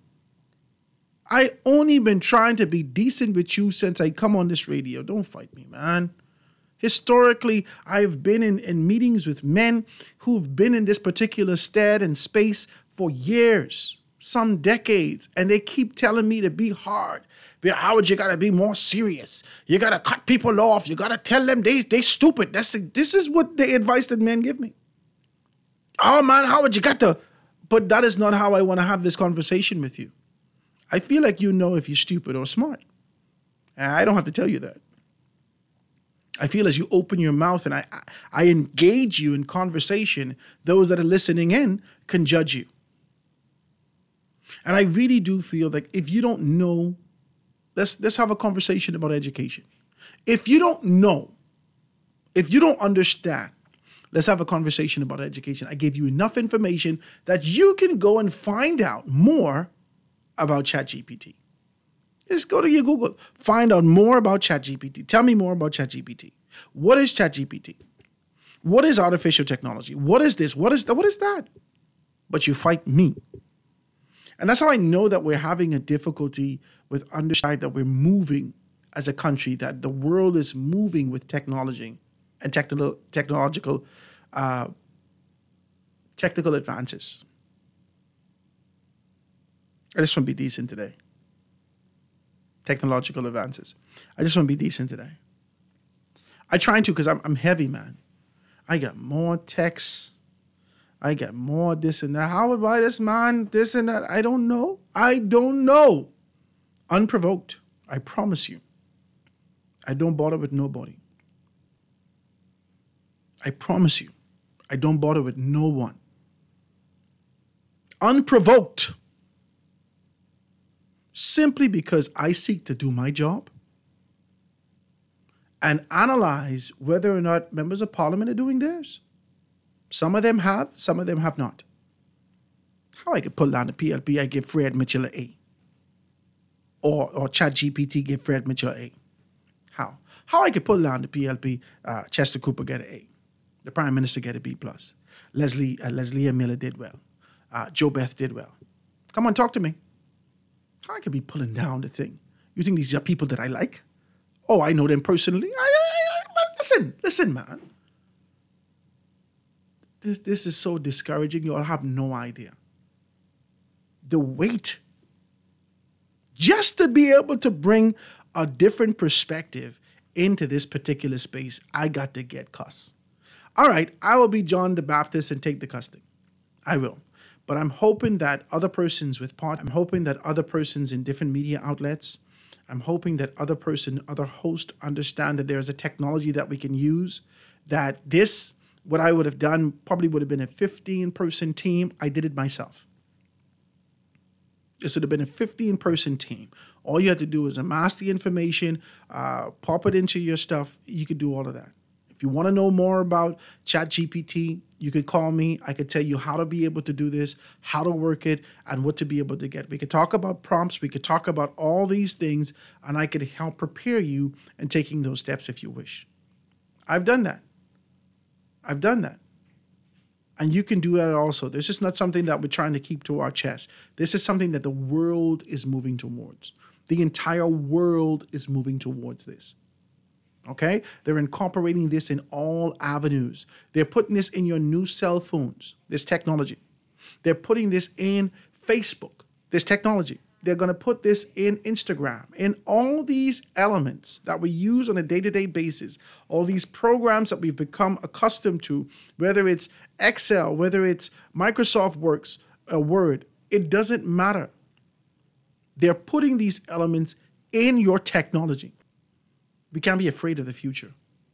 I only been trying to be decent with you since I come on this radio. Don't fight me, man. Historically, I've been in, in meetings with men who've been in this particular stead and space for years. some decades, and they keep telling me to be hard. Be, Howard, you got to be more serious. You got to cut people off. You got to tell them they they stupid. That's This is what the advice that men give me. Oh, man, Howard, you got to. But that is not how I want to have this conversation with you. I feel like you know if you're stupid or smart. And I don't have to tell you that. I feel as you open your mouth and I, I engage you in conversation, those that are listening in can judge you. And I really do feel like if you don't know, let's, let's have a conversation about education. If you don't know, if you don't understand, let's have a conversation about education. I gave you enough information that you can go and find out more about ChatGPT. Just go to your Google, find out more about ChatGPT. Tell me more about ChatGPT. What is ChatGPT? What is artificial technology? What is this? What is that? What is that? But you fight me. And that's how I know that we're having a difficulty with understanding that we're moving as a country, that the world is moving with technology and technical, technological, uh, technical advances. I just want to be decent today. Technological advances. I just want to be decent today. I try to because I'm, I'm heavy, man. I got more texts. I got more this and that. How would buy this, man? This and that. I don't know. I don't know. Unprovoked. I promise you. I don't bother with nobody. I promise you. I don't bother with no one. Unprovoked. Simply because I seek to do my job and analyze whether or not members of parliament are doing theirs. Some of them have, some of them have not. How I could pull down the P L P, I give Fred Mitchell an A. Or, or ChatGPT give Fred Mitchell an A. How? How I could pull down the P L P, uh, Chester Cooper get an A. The Prime Minister get a B plus. Leslie, uh, Leslie Miller did well. Uh, Joe Beth did well. Come on, talk to me. I could be pulling down the thing. You think these are people that I like? Oh, I know them personally. I, I, I, listen, listen, man. This, this is so discouraging. You all have no idea. The weight. Just to be able to bring a different perspective into this particular space, I got to get cuss. All right, I will be John the Baptist and take the cussing. I will. But I'm hoping that other persons with part, I'm hoping that other persons in different media outlets, I'm hoping that other person, other hosts understand that there's a technology that we can use, that this, what I would have done probably would have been a fifteen-person team. I did it myself. This would have been a fifteen-person team. All you have to do is amass the information, uh, pop it into your stuff. You could do all of that. If you want to know more about ChatGPT, you could call me. I could tell you how to be able to do this, how to work it, and what to be able to get. We could talk about prompts. We could talk about all these things, and I could help prepare you in taking those steps if you wish. I've done that. I've done that. And you can do that also. This is not something that we're trying to keep to our chest. This is something that the world is moving towards. The entire world is moving towards this. Okay? They're incorporating this in all avenues. They're putting this in your new cell phones, this technology. They're putting this in Facebook, this technology. They're going to put this in Instagram, in all these elements that we use on a day-to-day basis, all these programs that we've become accustomed to, whether it's Excel, whether it's Microsoft Works, uh, Word, it doesn't matter. They're putting these elements in your technology. We can't be afraid of the future.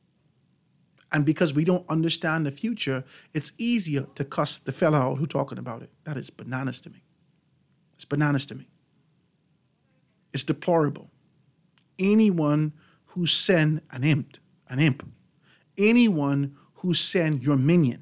And because we don't understand the future, it's easier to cuss the fella out who's talking about it. That is bananas to me. It's bananas to me. It's deplorable. Anyone who send an imp, an imp, anyone who send your minion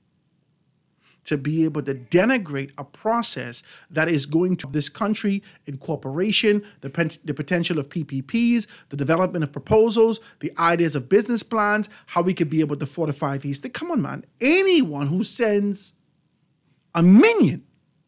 to be able to denigrate a process that is going to this country in cooperation, the, pen, the potential of P P Ps, the development of proposals, the ideas of business plans, how we could be able to fortify these things. Come on, man. Anyone who sends a minion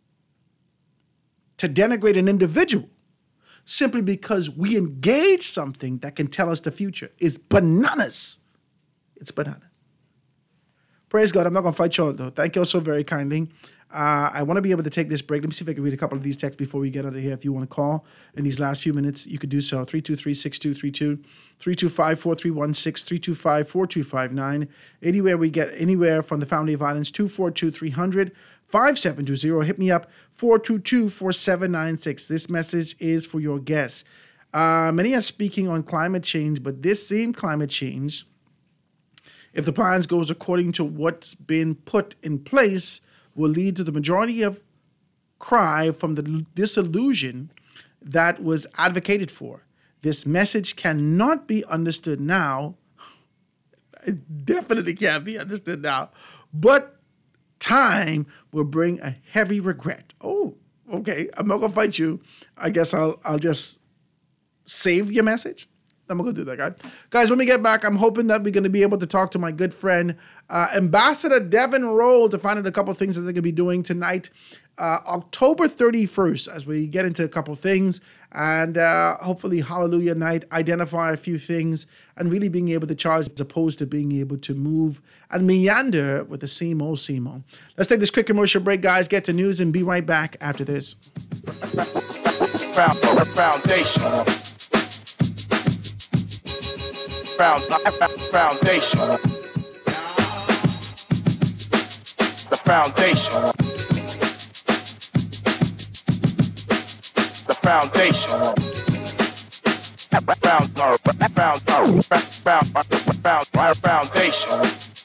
to denigrate an individual simply because we engage something that can tell us the future is bananas. It's bananas. Praise God. I'm not going to fight y'all, though. Thank you all so very kindly. Uh, I want to be able to take this break. Let me see if I can read a couple of these texts before we get out of here. If you want to call in these last few minutes, you could do so. three two three, six two three two, three two five, four three one six, three two five, four two five nine. Anywhere we get, anywhere from the Family of Violence, two four two, three hundred, five seven two zero. Hit me up, four two two, four seven nine six. This message is for your guests. Uh, many are speaking on climate change, but this same climate change, if the plans goes according to what's been put in place, will lead to the majority of cry from the disillusion that was advocated for. This message cannot be understood now. It definitely can't be understood now. But time will bring a heavy regret. Oh, okay. I'm not gonna fight you. I guess I'll I'll just save your message. I'm going to do that, guys. Guys, when we get back, I'm hoping that we're going to be able to talk to my good friend, uh, Ambassador Devin Roll, to find out a couple of things that they're going to be doing tonight, uh, October thirty-first, as we get into a couple of things, and uh, hopefully, Hallelujah Night, identify a few things, and really being able to charge as opposed to being able to move and meander with the same old, same old. Let's take this quick commercial break, guys, get to news, and be right back after this. Foundation. Found, foundation. The foundation. The foundation. Found, found, found, found, found, foundation.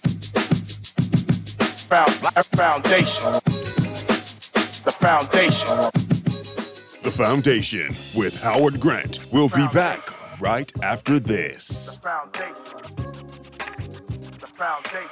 Found, foundation. The foundation. The Foundation with Howard Grant. We'll be back right after this. The foundation. The foundation.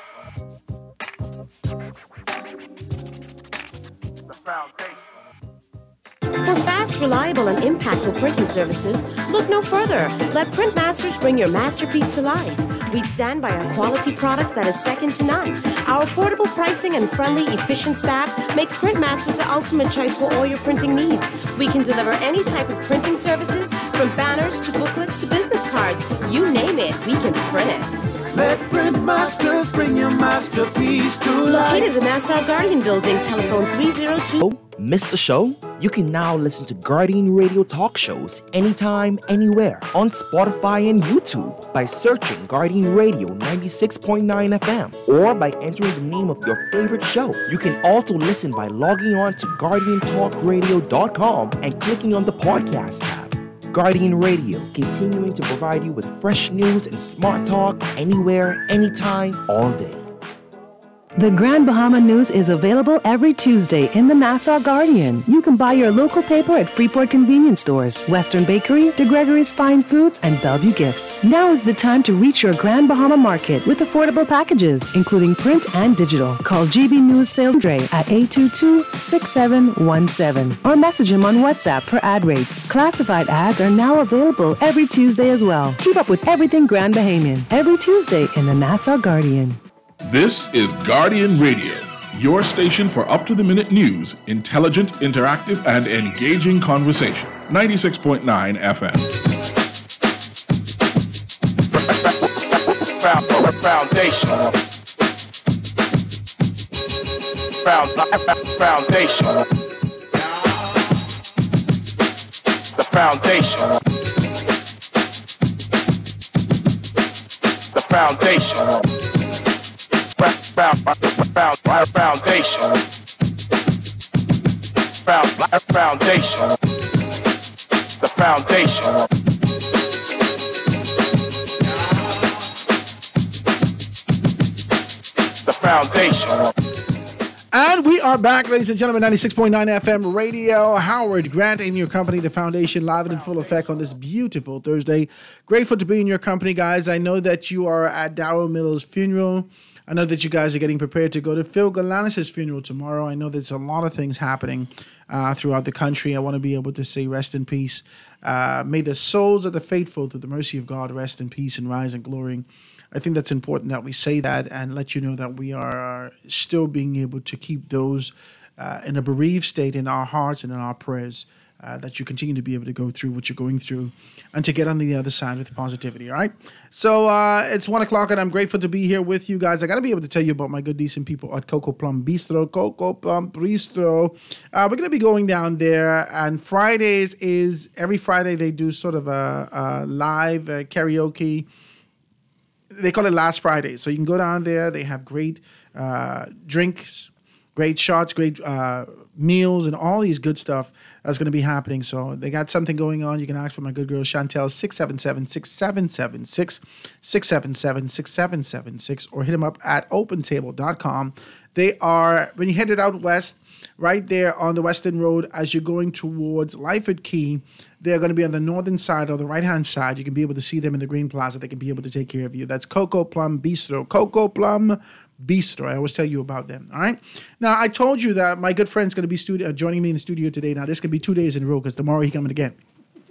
The foundation. For fast, reliable, and impactful printing services, look no further. Let Printmasters bring your masterpiece to life. We stand by our quality products that is second to none. Our affordable pricing and friendly, efficient staff makes Printmasters the ultimate choice for all your printing needs. We can deliver any type of printing services, from banners to booklets to business cards. You name it, we can print it. Let Printmasters bring your masterpiece to life. Located in the Nassau Guardian Building, telephone three zero two. Missed the show? You can now listen to Guardian Radio talk shows anytime, anywhere on Spotify and YouTube by searching Guardian Radio ninety-six point nine F M or by entering the name of your favorite show. You can also listen by logging on to guardian talk radio dot com and clicking on the podcast tab. Guardian Radio, continuing to provide you with fresh news and smart talk anywhere, anytime, all day. The Grand Bahama News is available every Tuesday in the Nassau Guardian. You can buy your local paper at Freeport Convenience Stores, Western Bakery, DeGregory's Fine Foods, and Bellevue Gifts. Now is the time to reach your Grand Bahama Market with affordable packages, including print and digital. Call G B News Sales Dre at eight two two, six seven one seven or message him on WhatsApp for ad rates. Classified ads are now available every Tuesday as well. Keep up with everything Grand Bahamian every Tuesday in the Nassau Guardian. This is Guardian Radio, your station for up-to-the-minute news, intelligent, interactive, and engaging conversation. ninety-six point nine F M. Foundation. Found, foundation. The foundation. The foundation. Found, found, foundation. Found, foundation. The foundation. The foundation. And we are back, ladies and gentlemen, ninety-six point nine F M radio. Howard Grant in your company, the foundation, live and in full effect on this beautiful Thursday. Grateful to be in your company, guys. I know that you are at Darryl Miller's funeral. I know that you guys are getting prepared to go to Phil Galanis' funeral tomorrow. I know there's a lot of things happening uh, throughout the country. I want to be able to say rest in peace. Uh, may the souls of the faithful, through the mercy of God, rest in peace and rise in glory. I think that's important that we say that and let you know that we are still being able to keep those uh, in a bereaved state in our hearts and in our prayers. uh, that you continue to be able to go through what you're going through and to get on the other side with positivity. All right. So uh, it's one o'clock and I'm grateful to be here with you guys. I got to be able to tell you about my good, decent people at Coco Plum Bistro. Coco Plum Bistro. Uh, we're going to be going down there, and Fridays is every Friday they do sort of a, a live uh, karaoke. They call it Last Friday. So you can go down there. They have great uh, drinks, great shots, great uh, meals, and all these good stuff that's going to be happening. So they got something going on. You can ask for my good girl, Chantel, six seven seven, six seven seven six, six seven seven, six seven seven six, or hit them up at open table dot com. They are, when you headed out west, right there on the Western Road as you're going towards Lyford Key, they're going to be on the northern side or the right-hand side. You can be able to see them in the Green Plaza. They can be able to take care of you. That's Coco Plum Bistro. Coco Plum Bistro. I always tell you about them, all right? Now, I told you that my good friend's going to be studio, joining me in the studio today. Now, this could be two days in a row because tomorrow he's coming again.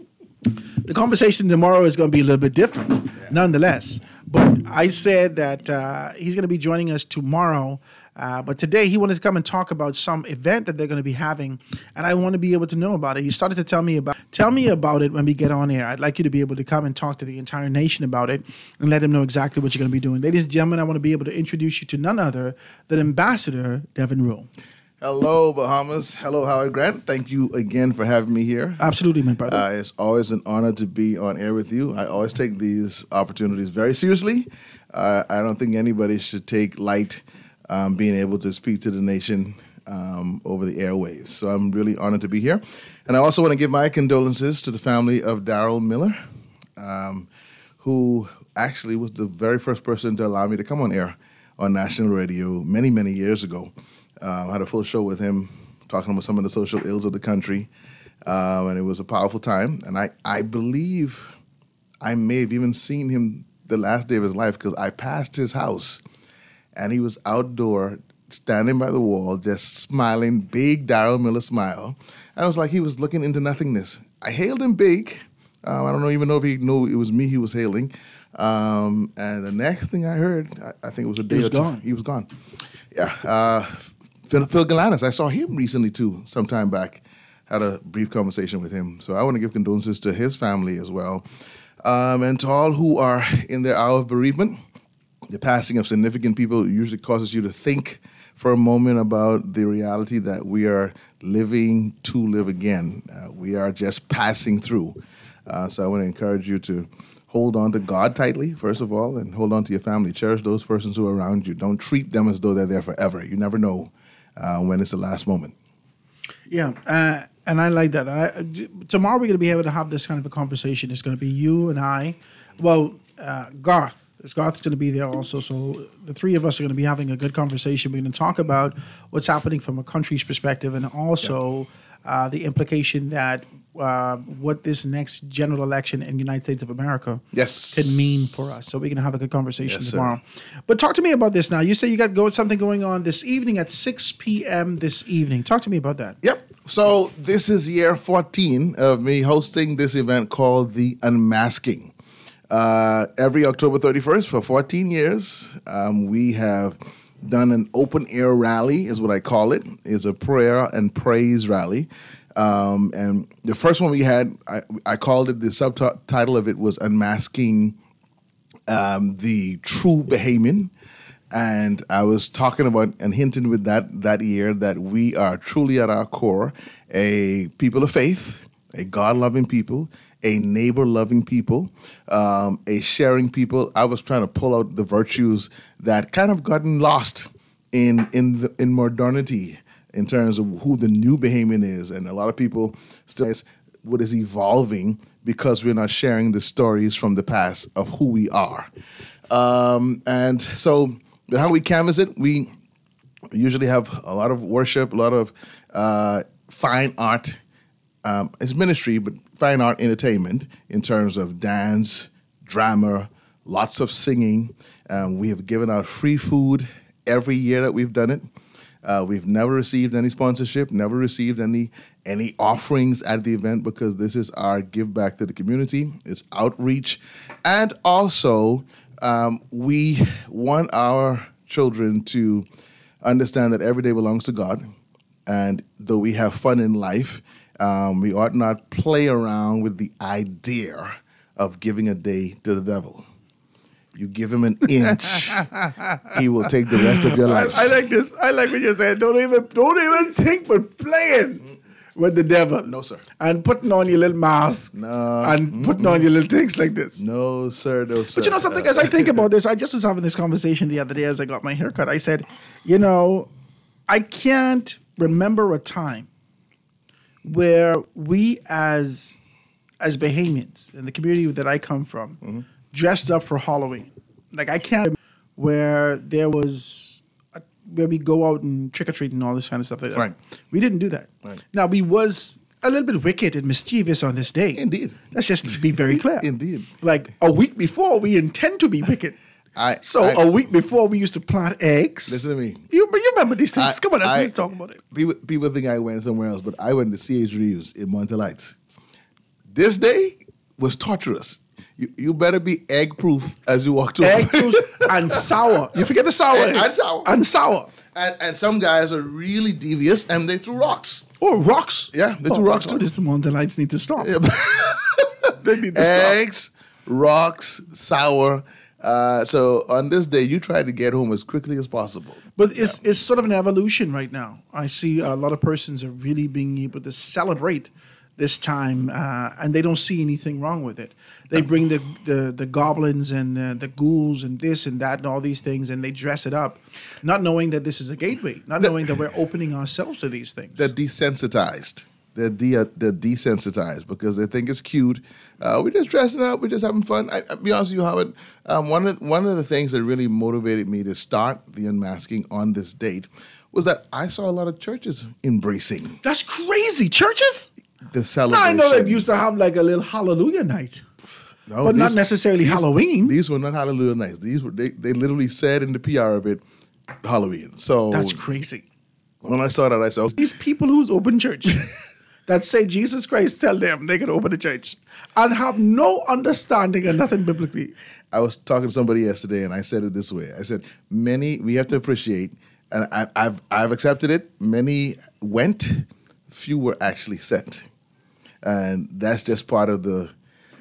The conversation tomorrow is going to be a little bit different, yeah. Nonetheless. But I said that uh, he's going to be joining us tomorrow. Uh, but today he wanted to come and talk about some event that they're going to be having, and I want to be able to know about it. He started to tell me about tell me about it when we get on air. I'd like you to be able to come and talk to the entire nation about it and let them know exactly what you're going to be doing. Ladies and gentlemen, I want to be able to introduce you to none other than Ambassador Devin Rule. Hello, Bahamas. Hello, Howard Grant. Thank you again for having me here. Absolutely, my brother. Uh, it's always an honor to be on air with you. I always take these opportunities very seriously. Uh, I don't think anybody should take light Um, being able to speak to the nation um, over the airwaves. So I'm really honored to be here. And I also want to give my condolences to the family of Daryl Miller, um, who actually was the very first person to allow me to come on air on national radio many, many years ago. Uh, I had a full show with him, talking about some of the social ills of the country. Um, and it was a powerful time. And I, I believe I may have even seen him the last day of his life because I passed his house. And he was outdoor, standing by the wall, just smiling, big Daryl Miller smile. And I was like, he was looking into nothingness. I hailed him big. Um, I don't know, even know if he knew it was me he was hailing. Um, and the next thing I heard, I, I think it was a day he was or two. Gone. He was gone. Yeah. Uh, Phil, Phil Galanis, I saw him recently too, some time back. Had a brief conversation with him. So I want to give condolences to his family as well. Um, and to all who are in their hour of bereavement. The passing of significant people usually causes you to think for a moment about the reality that we are living to live again. Uh, we are just passing through. Uh, so I want to encourage you to hold on to God tightly, first of all, and hold on to your family. Cherish those persons who are around you. Don't treat them as though they're there forever. You never know uh, when it's the last moment. Yeah, uh, and I like that. I, tomorrow we're going to be able to have this kind of a conversation. It's going to be you and I. Well, uh, Garth. Garth's going to be there also, so the three of us are going to be having a good conversation. We're going to talk about what's happening from a country's perspective, and also yeah. uh, the implication that uh, what this next general election in the United States of America yes. can mean for us. So we're going to have a good conversation yes, tomorrow. Sir. But talk to me about this now. You say you got go, something going on this evening at six p.m. this evening. Talk to me about that. Yep. So this is year fourteen of me hosting this event called The Unmasking. Uh, every October thirty-first for fourteen years, um, we have done an open air rally, is what I call it. It's a prayer and praise rally. Um, and the first one we had, I, I called it, the subtitle of it was Unmasking um, the True Bahamian. And I was talking about and hinting with that that year that we are truly at our core a people of faith, a God-loving people, a neighbor-loving people, um, a sharing people. I was trying to pull out the virtues that kind of gotten lost in in the, in modernity in terms of who the new Bahamian is, and a lot of people still what is evolving because we're not sharing the stories from the past of who we are. Um, and so, how we canvas it, we usually have a lot of worship, a lot of uh, fine art. Um, it's ministry, but fine art entertainment in terms of dance, drama, lots of singing. Um, we have given out free food every year that we've done it. Uh, we've never received any sponsorship, never received any any offerings at the event because this is our give back to the community. It's outreach. And also, um, we want our children to understand that every day belongs to God. And though we have fun in life, Um, we ought not play around with the idea of giving a day to the devil. You give him an inch, he will take the rest of your life. I, I like this. I like what you said. Don't even, don't even think but playing with the devil. No, sir. And putting on your little mask. No. And mm-mm. putting on your little things like this. No, sir. No, sir. But you know something? As I think about this, I just was having this conversation the other day as I got my haircut. I said, you know, I can't remember a time where we as as Bahamians in the community that I come from mm-hmm. dressed up for Halloween. Like I can't where there was a, where we go out and trick or treat and all this kind of stuff like that. Right. We didn't do that. Right. Now we was a little bit wicked and mischievous on this day. Indeed. Let's just be very clear. Indeed. Like a week before we intend to be wicked. I, so I, a week before we used to plant eggs. Listen to me. You, you remember these things? I, Come on, I, let's talk about it. People, people think I went somewhere else, but I went to C H Reeves in Montelites. This day was torturous. You, you better be egg proof as you walk to egg proof and sour. You forget the sour and, egg. and sour and sour. And, and some guys are really devious and they threw rocks. Oh, rocks! Yeah, they oh, threw rocks God, too. The Montelites need to stop. Yeah. They need to Eggs, stop. rocks, sour. Uh, so on this day, you try to get home as quickly as possible. But it's yeah. it's sort of an evolution right now. I see a lot of persons are really being able to celebrate this time, uh, and they don't see anything wrong with it. They bring the the, the goblins and the, the ghouls and this and that and all these things, and they dress it up, not knowing that this is a gateway, not knowing that we're opening ourselves to these things. They're desensitized. They're, de- they're desensitized because they think it's cute. Uh, we're just dressing up. We're just having fun. I, I'll be honest with you, Howard. Um, one of one of the things that really motivated me to start the unmasking on this date was that I saw a lot of churches embracing. That's crazy. Churches? The celebration. Now, I know they used to have like a little hallelujah night. No, but these, not necessarily these, Halloween. These were not Hallelujah nights. These were they, they literally said in the P R of it, Halloween. So that's crazy. When I saw that, I said, these people who's open church that say Jesus Christ tell them they can open a church and have no understanding of nothing biblically. I was talking to somebody yesterday and I said it this way. I said, many we have to appreciate, and I, I've I've accepted it. Many went, few were actually sent, and that's just part of the.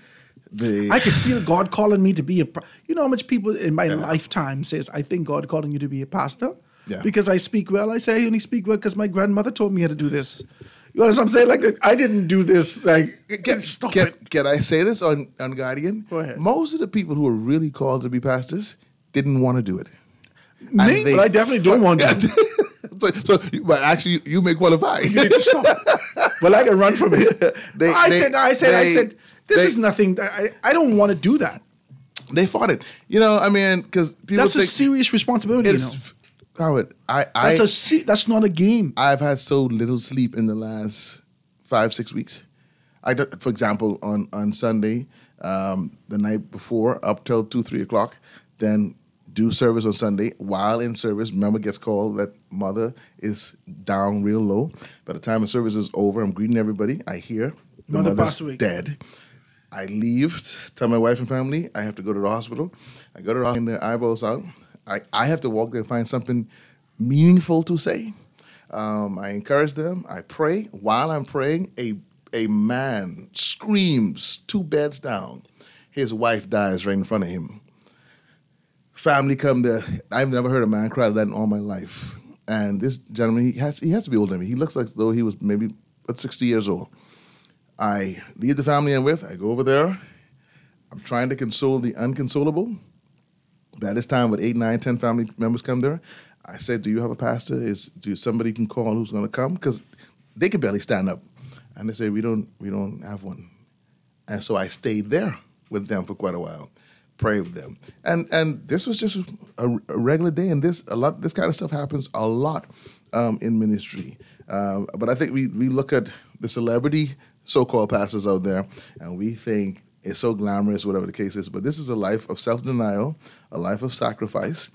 The I could feel God calling me to be a. You know how much people in my yeah. lifetime says, "I think God calling you to be a pastor." Yeah. Because I speak well. I say I only speak well because my grandmother told me how to do this. You know what I'm saying? Like I didn't do this. Like can, stop can, it. Can I say this on, on Guardian? Go ahead. Most of the people who are really called to be pastors didn't want to do it. Me? But I definitely don't want to. so, so, but actually, you may qualify. You need to stop. Well, I can run from it. They, I, they, said, I said, they, I said, this they, is nothing. I, I don't want to do that. They fought it. You know, I mean, because people That's think a serious responsibility. It's, you know? Howard, I, that's I, a se- that's not a game. I've had so little sleep in the last five, six weeks. I, for example, on on Sunday, um, the night before, up till two, three o'clock, then do service on Sunday. While in service, member gets called that mother is down real low. By the time the service is over, I'm greeting everybody. I hear the mother mother's dead. I leave, tell my wife and family I have to go to the hospital. I go to the hospital, and their eyeballs out. I, I have to walk there and find something meaningful to say. Um, I encourage them. I pray. While I'm praying, a a man screams two beds down. His wife dies right in front of him. Family come there. I've never heard a man cry like that in all my life. And this gentleman, he has he has to be older than me. He looks like as though he was maybe about sixty years old. I leave the family I'm with. I go over there. I'm trying to console the unconsolable. By this time, with eight, nine, ten family members come there, I said, do you have a pastor? Is do somebody can call who's going to come? Because they could barely stand up. And they say, we don't we don't have one. And so I stayed there with them for quite a while, prayed with them. And and this was just a, a regular day. And this a lot this kind of stuff happens a lot um, in ministry. Uh, but I think we, we look at the celebrity so-called pastors out there, and we think it's so glamorous, whatever the case is. But this is a life of self-denial, a life of sacrifice,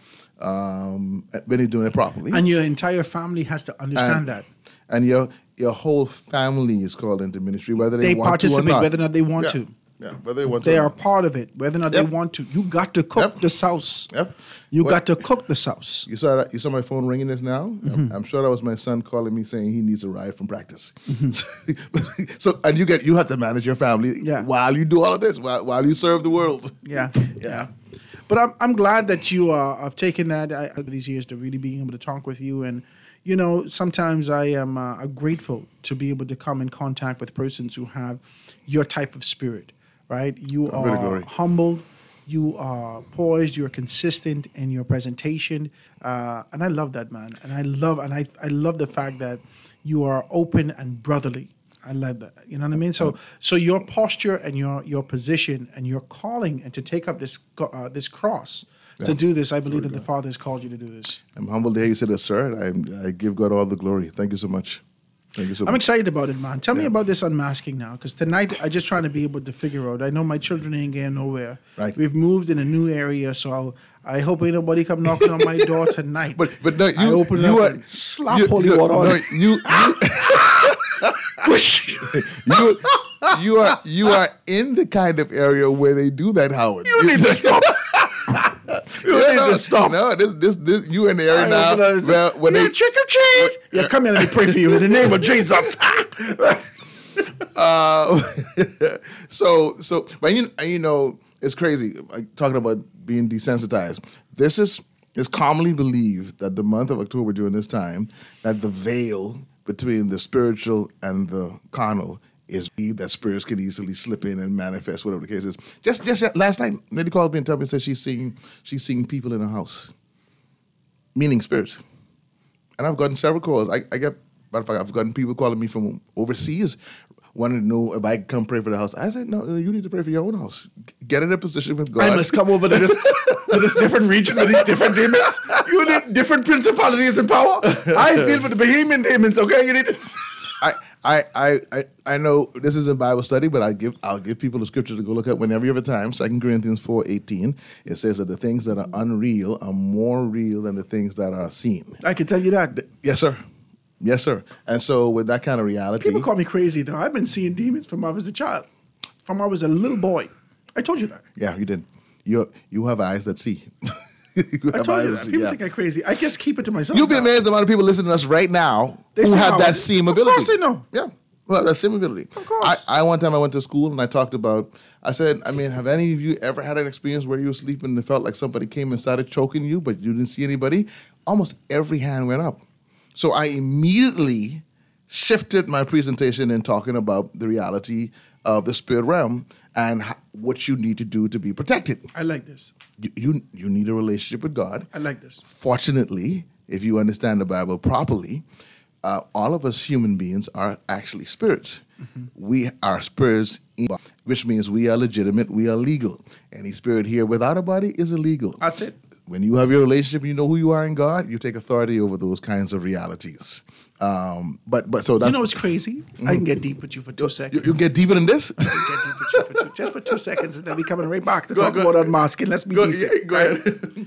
um, when you're doing it properly. And your entire family has to understand and, that. And your your whole family is called into ministry, whether they, they want to or participate, not. whether or not they want yeah. to. Yeah, whether they want they to. are part of it, whether or not Yep. they want to. You got to cook Yep. the sauce. Yep. You What- got to cook the sauce. You saw that? You saw my phone ringing this now? Mm-hmm. I'm, I'm sure that was my son calling me saying he needs a ride from practice. so, and you get you have to manage your family Yeah. while you do all of this, while, while you serve the world. Yeah, yeah. But I'm I'm glad that you uh, have taken that uh, these years to really being able to talk with you. And you know, sometimes I am uh, grateful to be able to come in contact with persons who have your type of spirit. Right? You Oh, really, are glory. humbled. You are poised. You are consistent in your presentation, uh, and I love that, man. And I love and I I love the fact that you are open and brotherly. I love that. You know what I mean? So so your posture and your your position and your calling and to take up this go- uh, this cross to Yeah. do this, I believe that the Father has called you to do this. I'm humbled to hear you say that, sir. I, I give God all the glory. Thank you so much. Thank you so I'm much. excited about it, man. Tell me about this unmasking now, because tonight I just trying to be able to figure out. I know my children ain't getting nowhere. Right. We've moved in a new area, so I'll, I hope ain't nobody come knocking on my door tonight. But but no, you, I open it you up are and slap you, holy you, water on no, it. you, you, you, you are you are in the kind of area where they do that, Howard. You need to stop. You Yeah, need no, to stop. No, this this this you in the area I now. open up, Well, when "Yeah, they trick or treat. Yeah, come here, let me pray for you in the name of Jesus. Uh, so so but you, you know it's crazy like, talking about being desensitized. This is it's commonly believed that the month of October during this time that the veil between the spiritual and the carnal is that spirits can easily slip in and manifest, whatever the case is. Just just last night, lady called me and told me and said she's seeing she's seeing people in her house, meaning spirits. And I've gotten several calls. I, I get, matter of fact, I've gotten people calling me from overseas, wanting to know if I can come pray for the house. I said, no, you need to pray for your own house. Get in a position with God. I must come over to this, to this different region with these different demons. You need different principalities and power. I deal with the Bahamian demons, okay? You need to... I, I, I, I, I know this isn't Bible study, but I give I'll give people the scripture to go look at whenever you have a time. Second Corinthians four eighteen. It says that the things that are unreal are more real than the things that are seen. I can tell you that. Yes, sir. Yes, sir. And so with that kind of reality, People call me crazy, though. I've been seeing demons from I was a child, from I was a little boy. I told you that. yeah, you did. You you have eyes that see. you I have told eyes you that that. see. People Yeah. think I'm crazy. I just keep it to myself. You'll be now. amazed the amount of people listening to us right now They who say have how- that same Of ability. course they know. Yeah. Well, that same ability. Of course. I, I one time I went to school and I talked about, I said, I mean, have any of you ever had an experience where you were sleeping and it felt like somebody came and started choking you, but you didn't see anybody? Almost every hand went up. So I immediately shifted my presentation in talking about the reality of the spirit realm and h- what you need to do to be protected. I like this. You, you, you need a relationship with God. I like this. Fortunately, if you understand the Bible properly, uh, all of us human beings are actually spirits. Mm-hmm. We are spirits, in- which means we are legitimate, we are legal. Any spirit here without a body is illegal. That's it. When you have your relationship, you know who you are in God, you take authority over those kinds of realities. Um, but but so that's You know what's crazy? I can get deep with you for two seconds. you, you get deeper than this. I can get deep with you for two, just for two seconds, and then we coming right back to Go- talk go- about unmasking. Let's be Go, decent. yeah, go ahead.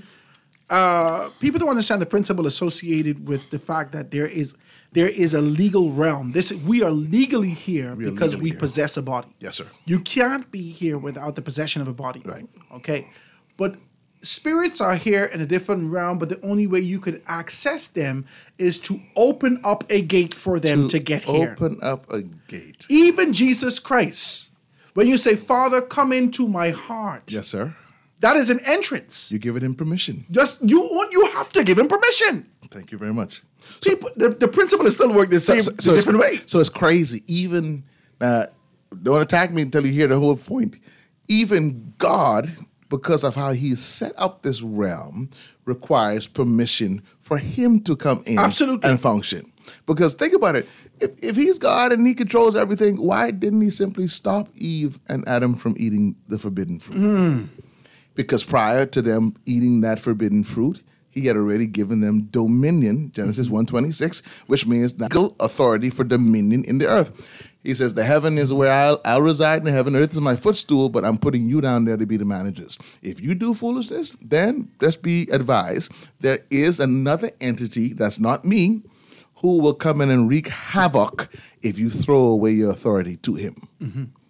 Uh, people don't understand the principle associated with the fact that there is there is a legal realm. This we are legally here We are because legally we here. possess a body. Yes, sir. You can't be here without the possession of a body. Right. Okay. But spirits are here in a different realm, but the only way you could access them is to open up a gate for them to, get here. Open up a gate. Even Jesus Christ, when you say, Father, come into my heart, Yes, sir. that is an entrance. You give it him permission. Just you you have to give him permission. Thank you very much. People, the, the principle is still work the same, so, the so it's, different way. So it's crazy. Even uh, don't attack me until you hear the whole point. Even God, because of how He's set up this realm, requires permission for Him to come in Absolutely. and function. Because think about it. If, if He's God and He controls everything, why didn't He simply stop Eve and Adam from eating the forbidden fruit? Mm. Because prior to them eating that forbidden fruit, He had already given them dominion, Genesis one twenty-six, which means legal authority for dominion in the earth. He says, the heaven is where I'll, I'll reside in the heaven, earth is my footstool, but I'm putting you down there to be the managers. If you do foolishness, then just be advised, there is another entity that's not me who will come in and wreak havoc if you throw away your authority to him. Mm-hmm.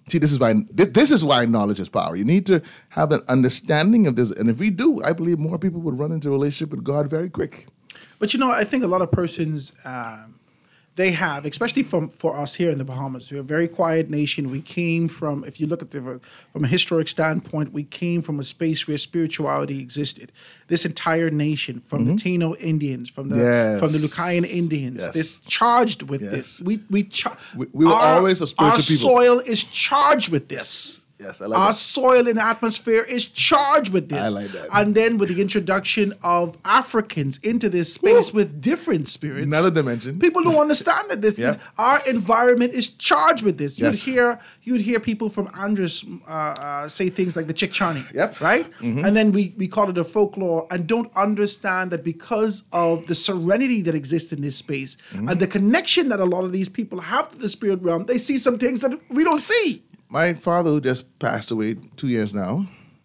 See, this is why this, this is why knowledge is power. You need to have an understanding of this, and if we do, I believe more people would run into a relationship with God very quick. But you know, I think a lot of persons, um, they have, especially from for us here in the Bahamas, we're a very quiet nation. We came from, if you look at the from a historic standpoint, we came from a space where spirituality existed. This entire nation, from Mhm. the Taino Indians, from the Yes. from the Lucayan Indians, Yes. this charged with Yes. this. We we, char- We- we were our- always a spiritual Our people. soil is charged with this. Yes, I like Our that. soil and atmosphere is charged with this. I like that. And then with the introduction of Africans into this space with different spirits. Another dimension. People don't understand that this Yeah. is our environment is charged with this. You'd Yes. hear you'd hear people from Andres uh, uh, say things like the Chicchani. Yep. Right? Mhm. And then we, we call it a folklore and don't understand that because of the serenity that exists in this space Mhm. and the connection that a lot of these people have to the spirit realm, they see some things that we don't see. My father, who just passed away two years now,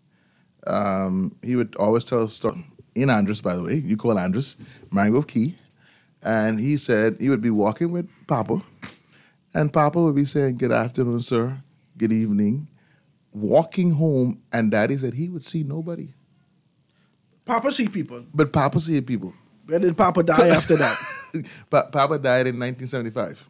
um, he would always tell a story in Andres, by the way. You call Andres, Mangrove Key. And he said he would be walking with Papa, and Papa would be saying, "Good afternoon, sir. Good evening." Walking home, and Daddy said he would see nobody. Papa see people. But Papa see people. Where did Papa die after that? Pa- Papa died in nineteen seventy-five.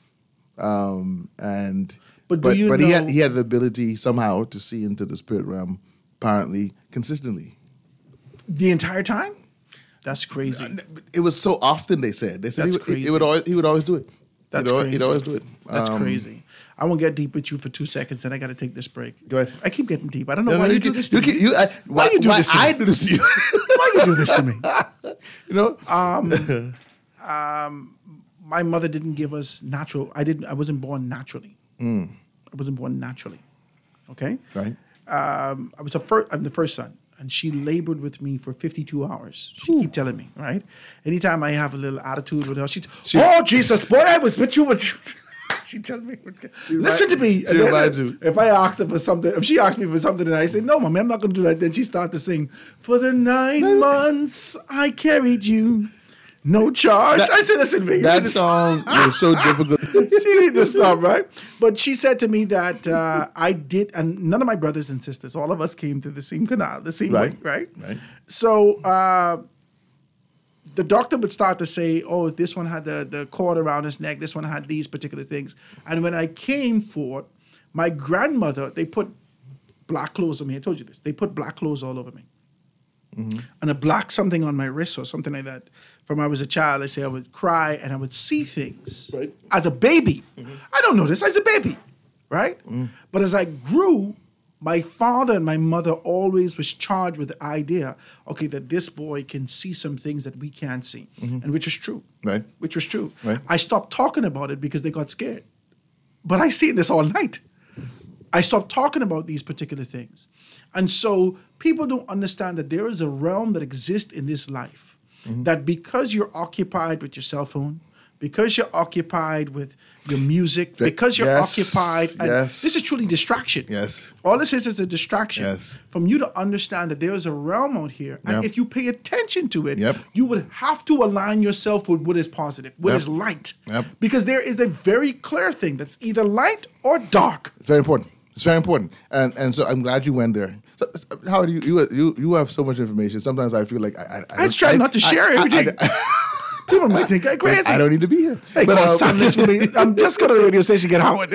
Um, and But but, do you but he had know- he had the ability somehow to see into the spirit realm, apparently consistently. The entire time? That's crazy. It was so often, they said. They said That's he, would, he crazy. would always he would always do it. That's he'd always, crazy. He'd always do it. That's Um, crazy. I won't get deep with you for two seconds, then I got to take this break. Go ahead. I keep getting deep. I don't know No, why no, you, you do can- this to you me. can- you- I- why, why- you do why this to I me? do this to you? Why you do this to me? You know, um, um, my mother didn't give us natural. I didn't. I wasn't born naturally. Mm. I wasn't born naturally. Okay. Right. Um, I was the first. I'm the first son, and she labored with me for fifty-two hours. She keep telling me, right? Anytime I have a little attitude with her, she's, She- "Oh Jesus, boy, I was with you." With you. She tells me, "Listen to me." she And then reminds you. If I ask her for something, if she asks me for something, and I say, "No, mommy, I'm not going to do that," then she starts to sing, "For the nine months I carried you, no charge." That- I said, "Listen to me." that song was so difficult. She need to stop, right? But she said to me that uh, I did, and none of my brothers and sisters, all of us came to the same canal, the same Right. way, right? Right. So uh, the doctor would start to say, "Oh, this one had the, the cord around his neck. This one had these particular things." And when I came for my grandmother, they put black clothes on me. I told you this. They put black clothes all over me. Mm-hmm. And a black something on my wrist or something like that. From I was a child, I say I would cry and I would see things. Right. As a baby. I don't know this as a baby, right? Mm. But as I grew, my father and my mother always was charged with the idea, okay, that this boy can see some things that we can't see, Mhm. and which was true. Right. Which was true. Right. I stopped talking about it because they got scared. But I see this all night. I stopped talking about these particular things. And so people don't understand that there is a realm that exists in this life, Mm-hmm. that because you're occupied with your cell phone, because you're occupied with your music, because you're Yes, occupied, and yes. this is truly distraction. Yes. All this is is a distraction Yes. from you to understand that there is a realm out here. And Yep. if you pay attention to it, Yep. you would have to align yourself with what is positive, what Yep. is light. Yep. Because there is a very clear thing that's either light or dark. It's very important. It's very important, and and so I'm glad you went there. So, how do you you you you have so much information? Sometimes I feel like I I, I just try not to share everything. People might think I'm crazy. I don't need to be here. Hey, But, come on, uh, silence for me. I'm just going to the radio station get Howard.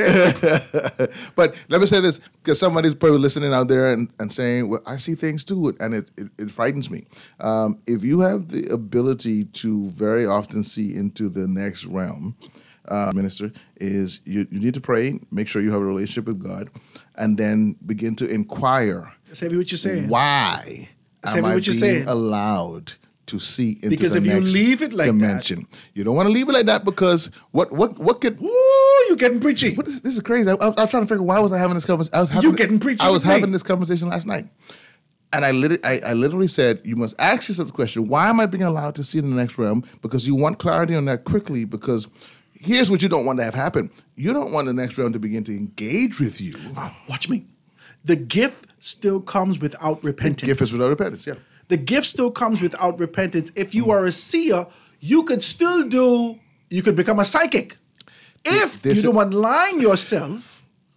But let me say this, because somebody's probably listening out there and, and saying, well, I see things too, and it, it, it frightens me. Um, if you have the ability to very often see into the next realm, uh, minister, is you, you need to pray, make sure you have a relationship with God, and then begin to inquire. Say what you're saying. Why Say am I what you're being saying. allowed to see into Because the if you next leave it like that- dimension? You don't want to leave it like that, because what what what could? Ooh, you getting preachy. What is, this is crazy. I, I, I was trying to figure, why was I having this conversation? I was having You getting preachy I was with me. having this conversation last night, and I literally I, I literally said, you must ask yourself the question: why am I being allowed to see in the next realm? Because you want clarity on that quickly. Because here's what you don't want to have happen: you don't want the next realm to begin to engage with you. Ah, watch me. The gift still comes without repentance. Gift is without repentance. Yeah. The gift still comes without repentance. If you are a seer, you could still do, you could become a psychic. If This you is- don't align yourself,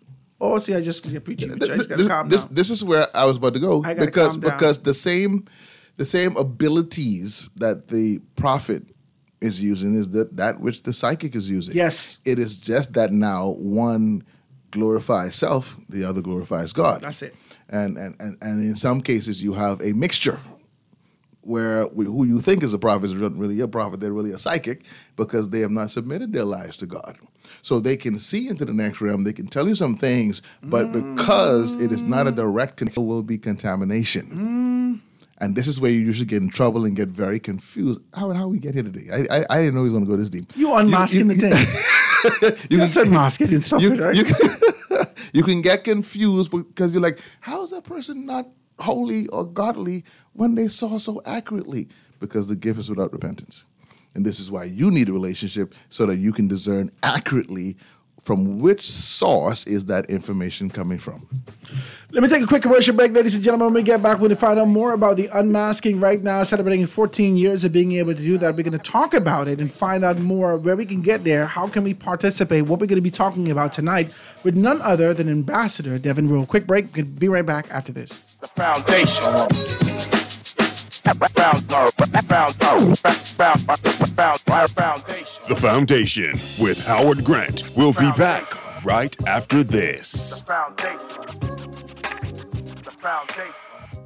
Oh, see, I just get preaching. I just gotta This, calm this, down. this is where I was about to go I gotta because calm down. because the same the same abilities that the prophet is using is that that which the psychic is using. Yes. It is just that now one glorifies self, the other glorifies God. That's it. And and and, and in some cases you have a mixture where we, who you think is a prophet is really a prophet, they're really a psychic because they have not submitted their lives to God. So they can see into the next realm, they can tell you some things, but because it is not a direct control, will be contamination. Mm. And this is where you usually get in trouble and get very confused. How how we get here today? I I, I didn't know he was going to go this deep. You unmasking the thing. you just unmask it and stop you, it, right? You can, you can get confused because you're like, how is that person not holy or godly when they saw so accurately? Because the gift is without repentance. And this is why you need a relationship so that you can discern accurately from which source is that information coming from. Let me take a quick commercial break, ladies and gentlemen. When we get back, we're going to find out more about the unmasking right now, celebrating fourteen years of being able to do that. We're going to talk about it and find out more where we can get there, how can we participate, what we're going to be talking about tonight with none other than Ambassador Devin Rule. Quick break. We're going to be right back after this. The foundation. The Foundation with Howard Grant. We'll be back right after this. The foundation. The foundation.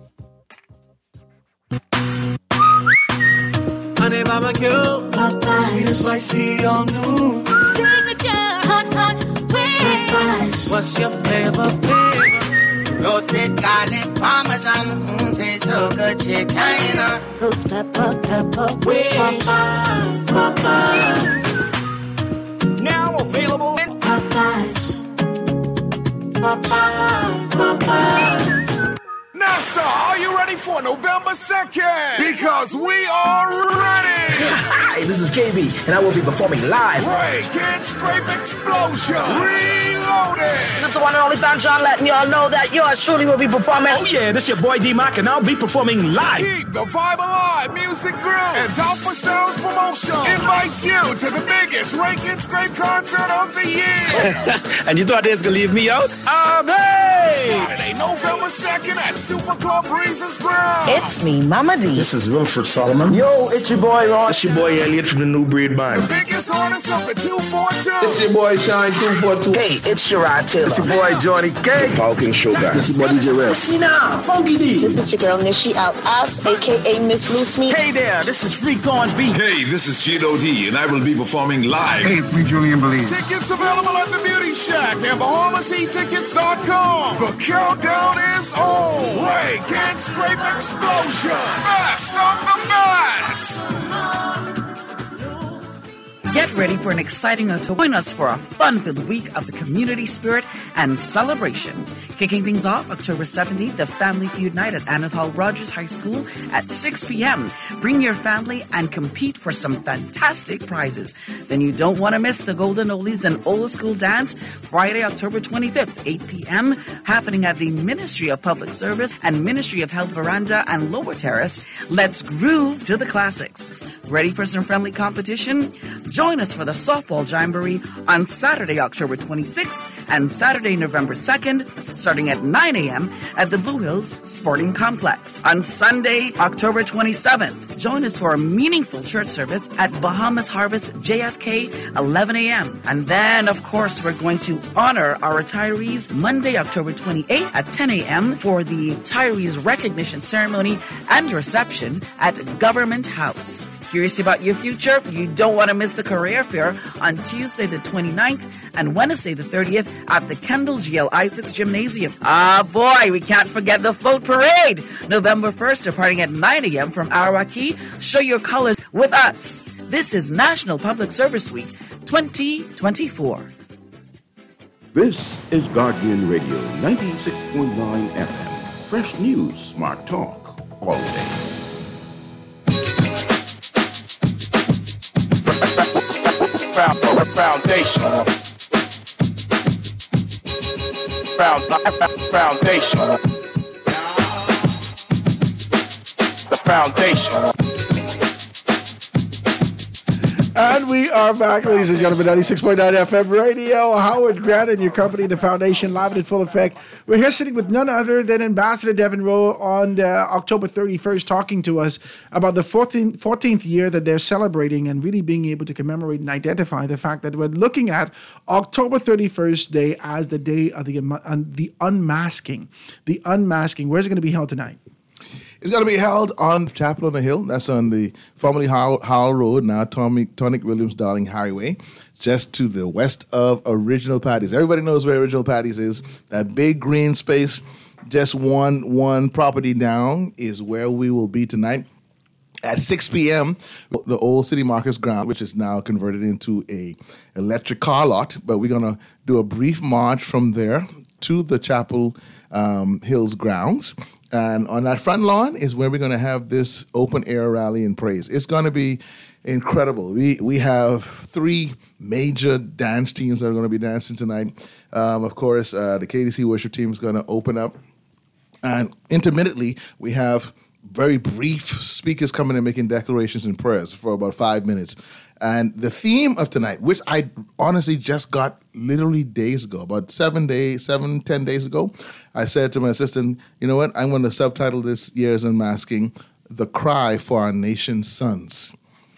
Honey barbecue, Popeyes. Sweet and spicy, all new. Signature hot, hot wings. What's your flavor, flavor? Roasted garlic parmesan, mm, tastes so good, chicken. Ghost pepper, pepper wings. Popeyes, Popeyes. Now available in Popeyes. Popeyes, Popeyes. NASA, are you ready for November second? Because we are ready! Hi, this is K B, and I will be performing live. Break and Scrape Explosion. Reloaded. This is the one and only Fan John letting y'all know that yours truly will be performing. Oh yeah, this your boy D-Mac, and I'll be performing live. Keep the vibe alive. Music Group and Alpha Sounds Promotion invites you to the biggest Rake and Scrape concert of the year. And you thought they was gonna leave me out? Um, hey! Saturday, November second at Super Club Breezes Ground. It's me, Mama D. This is Wilfred Solomon. Yo, it's your boy Ron. It's your boy Elliot from the New Breed Band. The biggest artist of the two forty-two. It's your boy Shine two forty-two. Hey, it's Sherrod Taylor. It's your boy Johnny K. Falcon Show guy. It's your boy D J Rep. It's me now, Funky D. This is your girl Nishi Out Ass, aka Miss Loose Me. Hey there, this is Freak on Beat. Hey, this is Cheeto D, and I will be performing live. Hey, it's me, Julian Belize. Tickets available at the Beauty Shack and Bahamas E Tickets dot com. The countdown is on. Rake and Scrape Explosion. Best of the best. Get ready for an exciting October. Join us for a fun-filled week of the community spirit and celebration. Kicking things off October seventeenth, the Family Feud Night at Anethol Rogers High School at six p.m. Bring your family and compete for some fantastic prizes. Then you don't want to miss the Golden Oldies and Old School Dance Friday, October twenty-fifth, eight p.m. happening at the Ministry of Public Service and Ministry of Health Veranda and Lower Terrace. Let's groove to the classics. Ready for some friendly competition? Join us for the Softball Jamboree on Saturday, October twenty-sixth and Saturday, November second, starting at nine a.m. at the Blue Hills Sporting Complex. On Sunday, October twenty-seventh, join us for a meaningful church service at Bahamas Harvest J F K, eleven a.m. And then, of course, we're going to honor our retirees Monday, October twenty-eighth at ten a.m. for the Retirees Recognition Ceremony and Reception at Government House. Curious about your future? You don't want to miss the career fair on Tuesday the twenty-ninth and Wednesday the thirtieth at the Kendall G L Isaacs Gymnasium. Ah, boy, we can't forget the float parade. November first, departing at nine a.m. from Arawaki. Show your colors with us. This is National Public Service Week twenty twenty-four. This is Guardian Radio ninety-six point nine F M. Fresh news, smart talk, all day. Foundation. Found, foundation. The foundation. And we are back, ladies and gentlemen, ninety-six point nine F M radio. Howard Grant and your company, the Foundation, live and in full effect. We're here sitting with none other than Ambassador Devin Rowe on uh, October thirty-first, talking to us about the fourteenth, fourteenth year that they're celebrating and really being able to commemorate and identify the fact that we're looking at October thirty-first Day as the day of the, uh, the unmasking. The unmasking. Where's it going to be held tonight? It's going to be held on Chapel on the Hill. That's on the formerly Howell, Howell Road, now Tommy, Tonic Williams Darling Highway, just to the west of Original Patties. Everybody knows where Original Patties is. That big green space, just one one property down, is where we will be tonight. At six p.m., the old City Markets ground, which is now converted into a electric car lot, but we're going to do a brief march from there to the Chapel um, Hills grounds. And on that front lawn is where we're going to have this open air rally and praise. It's going to be incredible. We we have three major dance teams that are going to be dancing tonight. Um, of course, uh, the K D C worship team is going to open up. And intermittently, we have very brief speakers coming and making declarations and prayers for about five minutes. And the theme of tonight, which I honestly just got literally days ago, about seven days, seven, ten days ago, I said to my assistant, you know what, I'm going to subtitle this year's Unmasking, The Cry for Our Nation's Sons.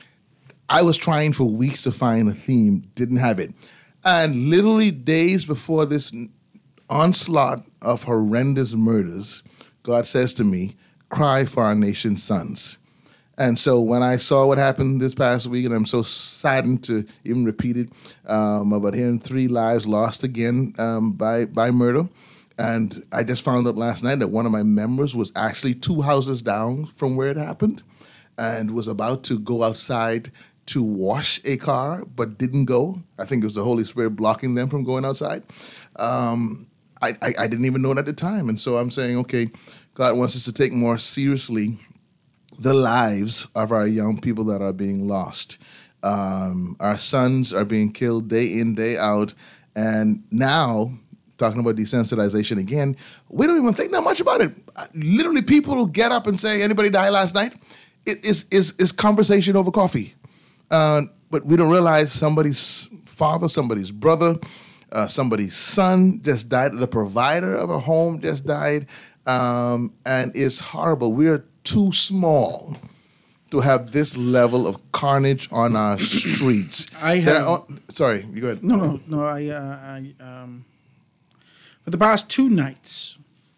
I was trying for weeks to find a theme, didn't have it. And literally days before this onslaught of horrendous murders, God says to me, cry for our nation's sons. And so when I saw what happened this past week, and I'm so saddened to even repeat it, um, about hearing three lives lost again um, by by murder. And I just found out last night that one of my members was actually two houses down from where it happened and was about to go outside to wash a car, but didn't go. I think it was the Holy Spirit blocking them from going outside. Um, I, I, I didn't even know it at the time. And so I'm saying, okay, God wants us to take more seriously the lives of our young people that are being lost. Um, our sons are being killed day in, day out. And now, talking about desensitization again, we don't even think that much about it. Literally, people get up and say, anybody die last night? It is is is conversation over coffee. Uh, but we don't realize somebody's father, somebody's brother, uh, somebody's son just died. The provider of a home just died. Um, and it's horrible. We're too small to have this level of carnage on our streets. I have. Are, sorry, you go ahead. No, no, no. I, uh, I, um, for the past two nights,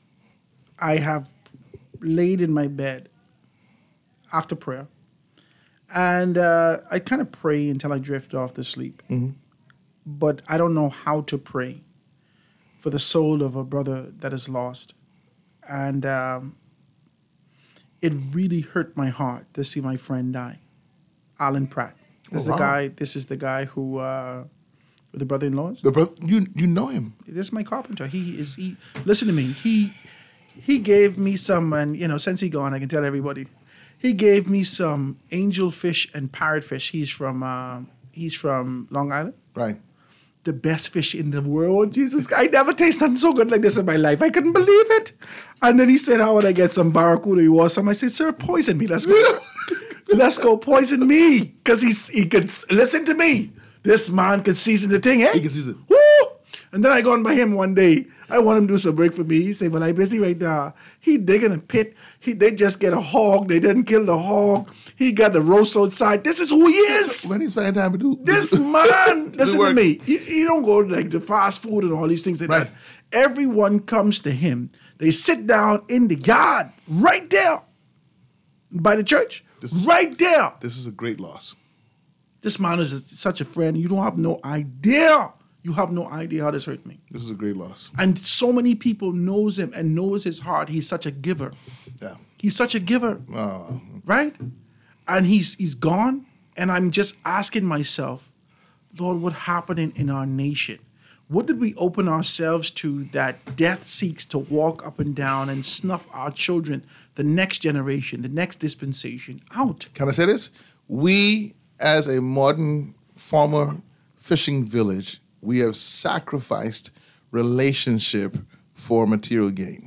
I have laid in my bed after prayer, and uh, I kind of pray until I drift off to sleep. Mm-hmm. But I don't know how to pray for the soul of a brother that is lost, and. Um, It really hurt my heart to see my friend die, Alan Pratt. This Oh, is the wow. guy. This is the guy who, uh, with the brother-in-laws. The bro- you you know him. This is my carpenter. He is. He listen to me. He he gave me some, and you know, since he gone, I can tell everybody. He gave me some angelfish and parrotfish. He's from uh, he's from Long Island. Right. The best fish in the world. Jesus, I never tasted something so good like this in my life. I couldn't believe it. And then he said, how would I get some barracuda? He was some. I said, sir, poison me. Let's go. Let's go poison me. Because he's he could, listen to me. This man could season the thing, eh? He can season. Woo! And then I go on by him one day. I want him to do some work for me. He said, well, I'm busy right now. He digging a pit. He They just get a hog. They didn't kill the hog. He got the roast outside. This is who he is. When he's finding time to do This man, do listen work. to me. You, you don't go to like the fast food and all these things like Right. that. Everyone comes to him. They sit down in the yard right there by the church. This- right there. This is a great loss. This man is a, such a friend. You don't have no idea. You have no idea how this hurt me. This is a great loss. And so many people knows him and knows his heart. He's such a giver. Yeah. He's such a giver, Oh. right? And he's he's gone. And I'm just asking myself, Lord, what happened in, in our nation? What did we open ourselves to that death seeks to walk up and down and snuff our children, the next generation, the next dispensation out? Can I say this? We, as a modern former fishing village, we have sacrificed relationship for material gain.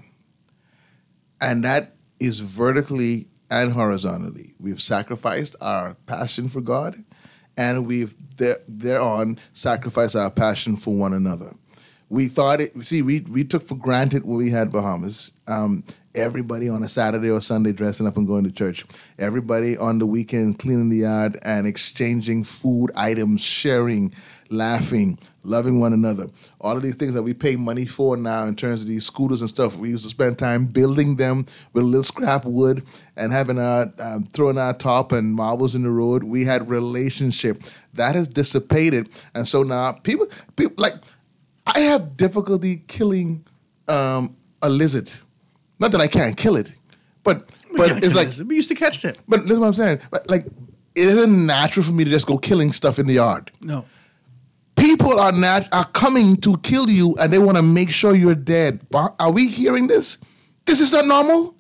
And that is vertically and horizontally. We've sacrificed our passion for God, and we've there, thereon sacrificed our passion for one another. We thought it. See, we we took for granted when we had Bahamas. Um, everybody on a Saturday or Sunday dressing up and going to church. Everybody on the weekend cleaning the yard and exchanging food items, sharing, laughing, loving one another. All of these things that we pay money for now in terms of these scooters and stuff. We used to spend time building them with a little scrap wood and having our um, throwing our top and marbles in the road. We had relationship that has dissipated, and so now people people like. I have difficulty killing um, a lizard. Not that I can't kill it, but We but can't it's kill like lizard. We used to catch them. But listen, what I'm saying. But like, it isn't natural for me to just go killing stuff in the yard. No. People are nat- are coming to kill you, and they want to make sure you're dead. Are we hearing this? This is not normal.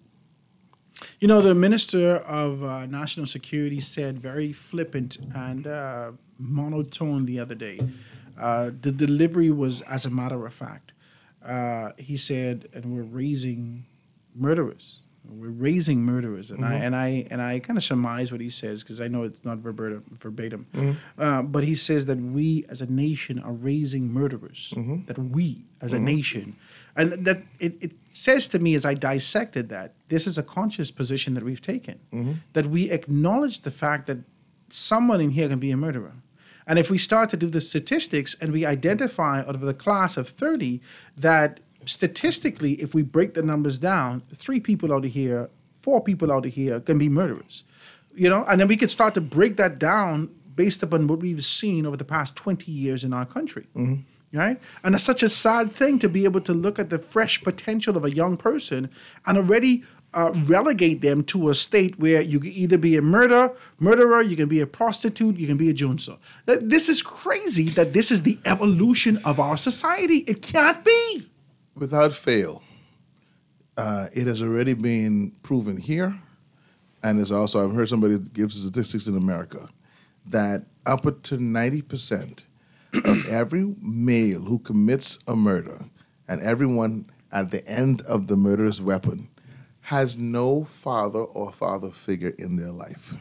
You know, the Minister of uh, National Security said very flippant and uh, monotone the other day. Uh, the delivery was, as a matter of fact, uh, he said, and we're raising murderers. We're raising murderers, and Mhm. I and I and I kind of surmise what he says because I know it's not verbatim. verbatim. Mhm. Uh, but he says that we as a nation are raising murderers. Mhm. That we as a Mhm. nation, and that it, it says to me as I dissected that this is a conscious position that we've taken. Mhm. That we acknowledge the fact that someone in here can be a murderer. And if we start to do the statistics and we identify out of the class of thirty that statistically, if we break the numbers down, three people out of here, four people out of here can be murderers. You know, and then we could start to break that down based upon what we've seen over the past twenty years in our country. Mhm. Right? And it's such a sad thing to be able to look at the fresh potential of a young person and already uh, relegate them to a state where you can either be a murder, murderer, you can be a prostitute, you can be a junso. That- This is crazy that this is the evolution of our society. It can't be. Without fail, uh, it has already been proven here, and there's also, I've heard somebody give statistics in America, that up to ninety percent of every male who commits a murder and everyone at the end of the murderous weapon has no father or father figure in their life.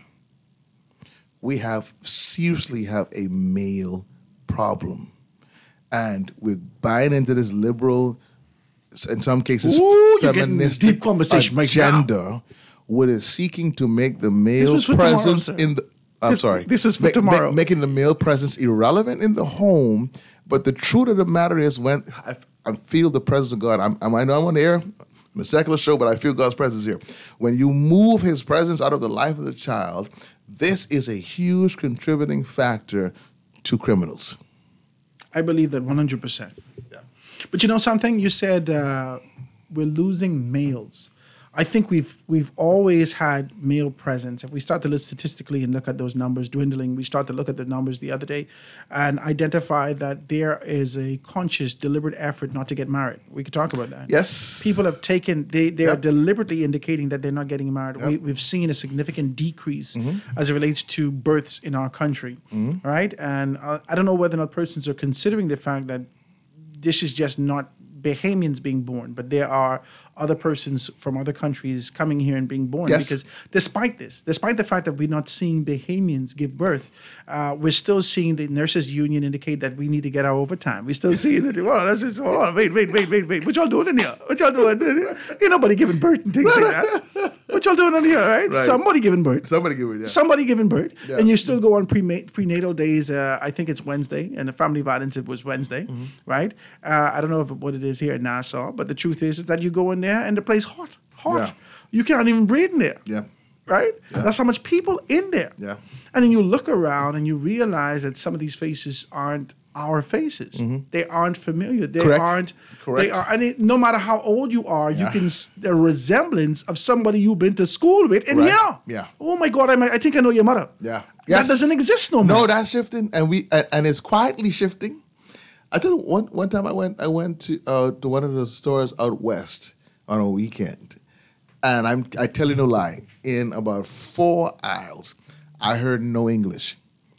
We have, seriously have a male problem. And we're buying into this liberal, in some cases, Ooh, you're getting feministic deep conversation right agenda, what is seeking to make the male was for tomorrow, presence sir. in the. I'm This- sorry. this is for Ma- ma- tomorrow. making the male presence irrelevant in the home. But the truth of the matter is, when I, I feel the presence of God, I'm, I'm, I know I'm on the air, I'm a secular show, but I feel God's presence here. When you move His presence out of the life of the child, this is a huge contributing factor to criminals. I believe that one hundred percent. But you know something? You said uh, we're losing males. I think we've we've always had male presence. If we start to look statistically and look at those numbers dwindling, we start to look at the numbers the other day and identify that there is a conscious, deliberate effort not to get married. We could talk about that. Yes. People have taken, they, they Yep. are deliberately indicating that they're not getting married. Yep. We, we've seen a significant decrease Mhm. as it relates to births in our country, Mhm. right? And uh, I don't know whether or not persons are considering the fact that this is just not Bahamians being born, but there are other persons from other countries coming here and being born. Yes. Because despite this, despite the fact that we're not seeing Bahamians give birth, uh, we're still seeing the nurses union indicate that we need to get our overtime. We're still seeing that, well, that's just, hold on, wait, wait, wait, wait, wait. What y'all doing in here? What y'all doing? Ain't nobody giving birth and things like that. What y'all doing in here, right? Right. Somebody giving birth. Somebody giving yeah. Somebody giving birth. Yeah. And you still go on pre- prenatal days. Uh, I think it's Wednesday, and the family violence, it was Wednesday, Mm-hmm. right? Uh, I don't know if, what it is here in Nassau, but the truth is, is that you go in there and the place hot, hot. Yeah. You can't even breathe in there, Yeah. right? Yeah. That's how much people in there. Yeah. And then you look around and you realize that some of these faces aren't our faces. They aren't familiar. They Mm-hmm. Correct. aren't. Correct. They are. And it, no matter how old you are, you Yeah. can s- the resemblance of somebody you've been to school with. And Right. yeah, Yeah. oh my God, I, might- I think I know your mother. Yeah. That doesn't exist no more. No, that's shifting, and we and, and it's quietly shifting. I tell you, one one time I went I went to uh, to one of the stores out west on a weekend, and I'm I tell you no lie, in about four aisles, I heard no English,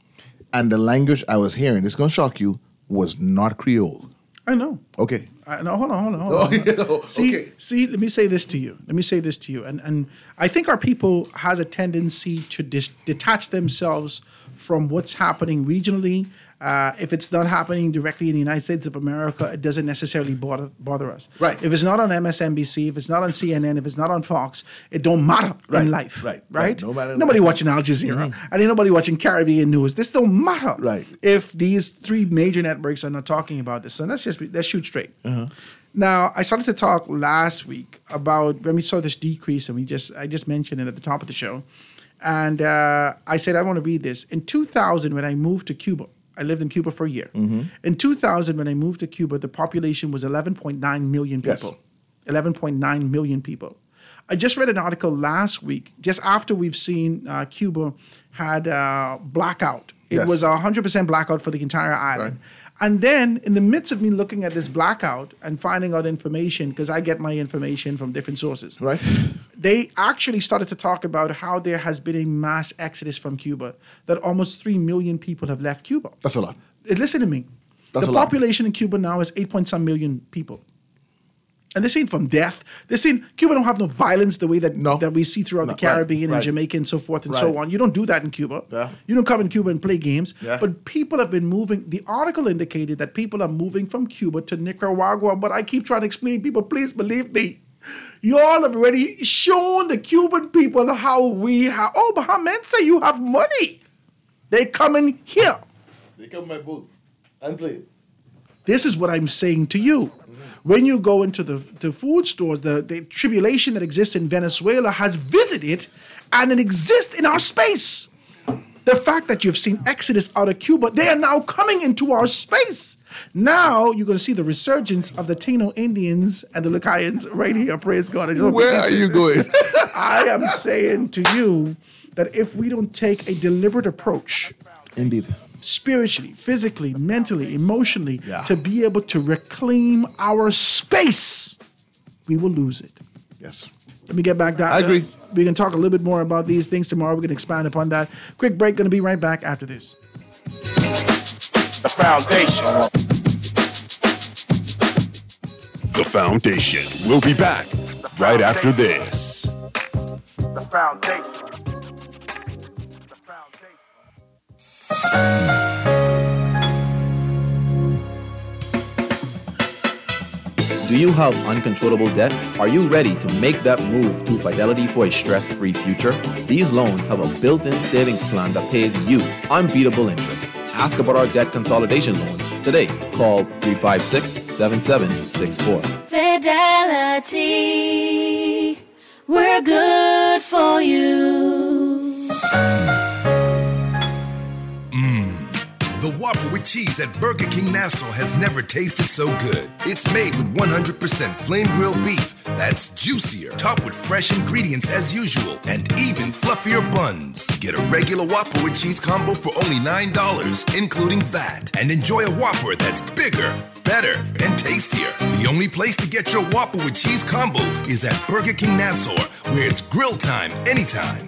and the language I was hearing, it's gonna shock you, was not Creole. I know. Okay. I, no, hold on, hold on, hold Oh, on. yeah, oh, see, okay. see, let me say this to you. Let me say this to you. And and I think our people has a tendency to dis- detach themselves from what's happening regionally. Uh, if it's not happening directly in the United States of America, it doesn't necessarily bother bother us. Right. If it's not on M S N B C, if it's not on C N N, if it's not on Fox, it don't matter Right. in life. Right. Right. Right. No matter Nobody what. watching Al Jazeera. And ain't nobody watching Caribbean news. This don't matter. Right. If these three major networks are not talking about this, so let's just be, let's shoot straight. Uh-huh. Now, I started to talk last week about when we saw this decrease, and we just I just mentioned it at the top of the show, and uh, I said I want to read this. In two thousand, when I moved to Cuba, I lived in Cuba for a year. Mm-hmm. In two thousand, when I moved to Cuba, the population was eleven point nine million Yes. people. eleven point nine million people. I just read an article last week, just after we've seen uh, Cuba had uh, blackout. It Yes. was a one hundred percent blackout for the entire island. And then, in the midst of me looking at this blackout and finding out information, because I get my information from different sources, Right. they actually started to talk about how there has been a mass exodus from Cuba, that almost three million people have left Cuba. That's a lot. Uh, Listen to me. That's the a lot. population in Cuba now is eight point some million people. And this ain't from death. This ain't, Cuba don't have no violence the way that, that we see throughout No, the Caribbean right, and right. Jamaica and so forth and so Right. on. You don't do that in Cuba. Yeah. You don't come in Cuba and play games. Yeah. But people have been moving. The article indicated that people are moving from Cuba to Nicaragua. But I keep trying to explain, people, please believe me. You all have already shown the Cuban people how we have. Oh, Bahamian say you have money. They come in here. They come my booth and play. This is what I'm saying to you. When you go into the, the food stores, the, the tribulation that exists in Venezuela has visited and it exists in our space. The fact that you've seen exodus out of Cuba, they are now coming into our space. Now you're going to see the resurgence of the Taino Indians and the Lucayans right here. Praise God. I just Where are you going? I am saying to you that if we don't take a deliberate approach, Indeed. spiritually, physically, mentally, emotionally, Yeah. to be able to reclaim our space, we will lose it. Yes. Let me get back down. I agree. We can talk a little bit more about these things tomorrow. We're going to expand upon that. Quick break. Going to be right back after this. The foundation. The Foundation. We'll be back right after this. The foundation. Do you have uncontrollable debt? Are you ready to make that move to Fidelity for a stress-free future? These loans have a built-in savings plan that pays you unbeatable interest. Ask about our debt consolidation loans today. Call three five six, seven seven six four. Fidelity, we're good for you. The Whopper with cheese at Burger King Nassau has never tasted so good. It's made with one hundred percent flame grilled beef that's juicier, topped with fresh ingredients as usual, and even fluffier buns. Get a regular Whopper with cheese combo for only nine dollars, including V A T, and enjoy a Whopper that's bigger, better, and tastier. The only place to get your Whopper with cheese combo is at Burger King Nassau, where it's grill time anytime.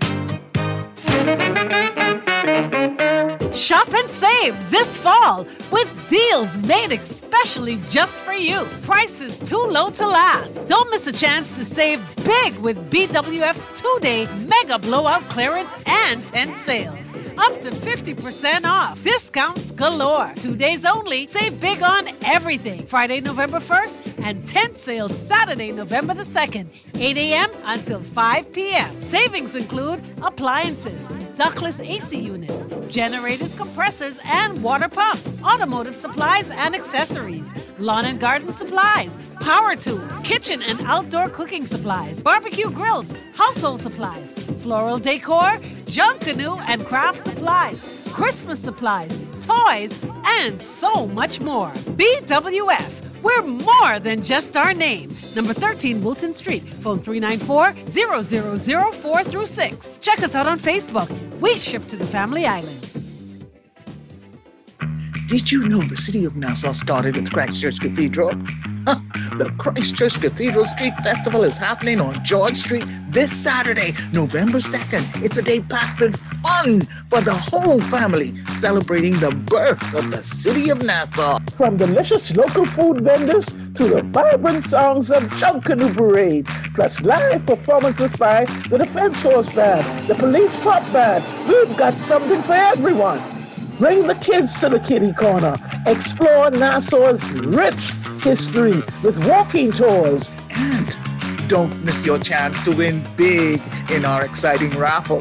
Shop and save this fall with deals made especially just for you. Prices too low to last. Don't miss a chance to save big with B W F's two-day mega blowout clearance and tent sale. Up to fifty percent off. Discounts galore. Two days only. Save big on everything. Friday, November first and tent sale Saturday, November the second. eight a.m. until five p.m. Savings include appliances, ductless A C units, generators, compressors, and water pumps, automotive supplies and accessories, lawn and garden supplies, power tools, kitchen and outdoor cooking supplies, barbecue grills, household supplies, floral decor, junk canoe and craft supplies, Christmas supplies, toys, and so much more. B W F. We're more than just our name. Number thirteen Wilton Street. Phone three nine four, zero zero zero four through six. Check us out on Facebook. We ship to the Family Islands. Did you know the city of Nassau started with Christ Church Cathedral? The Christchurch Cathedral Street Festival is happening on George Street this Saturday, November second. It's a day packed with fun for the whole family, celebrating the birth of the city of Nassau. From delicious local food vendors to the vibrant songs of Jump Canoe Parade, plus live performances by the Defense Force Band, the Police Pop Band. We've got something for everyone. Bring the kids to the kiddie corner. Explore Nassau's rich history with walking tours. And don't miss your chance to win big in our exciting raffle.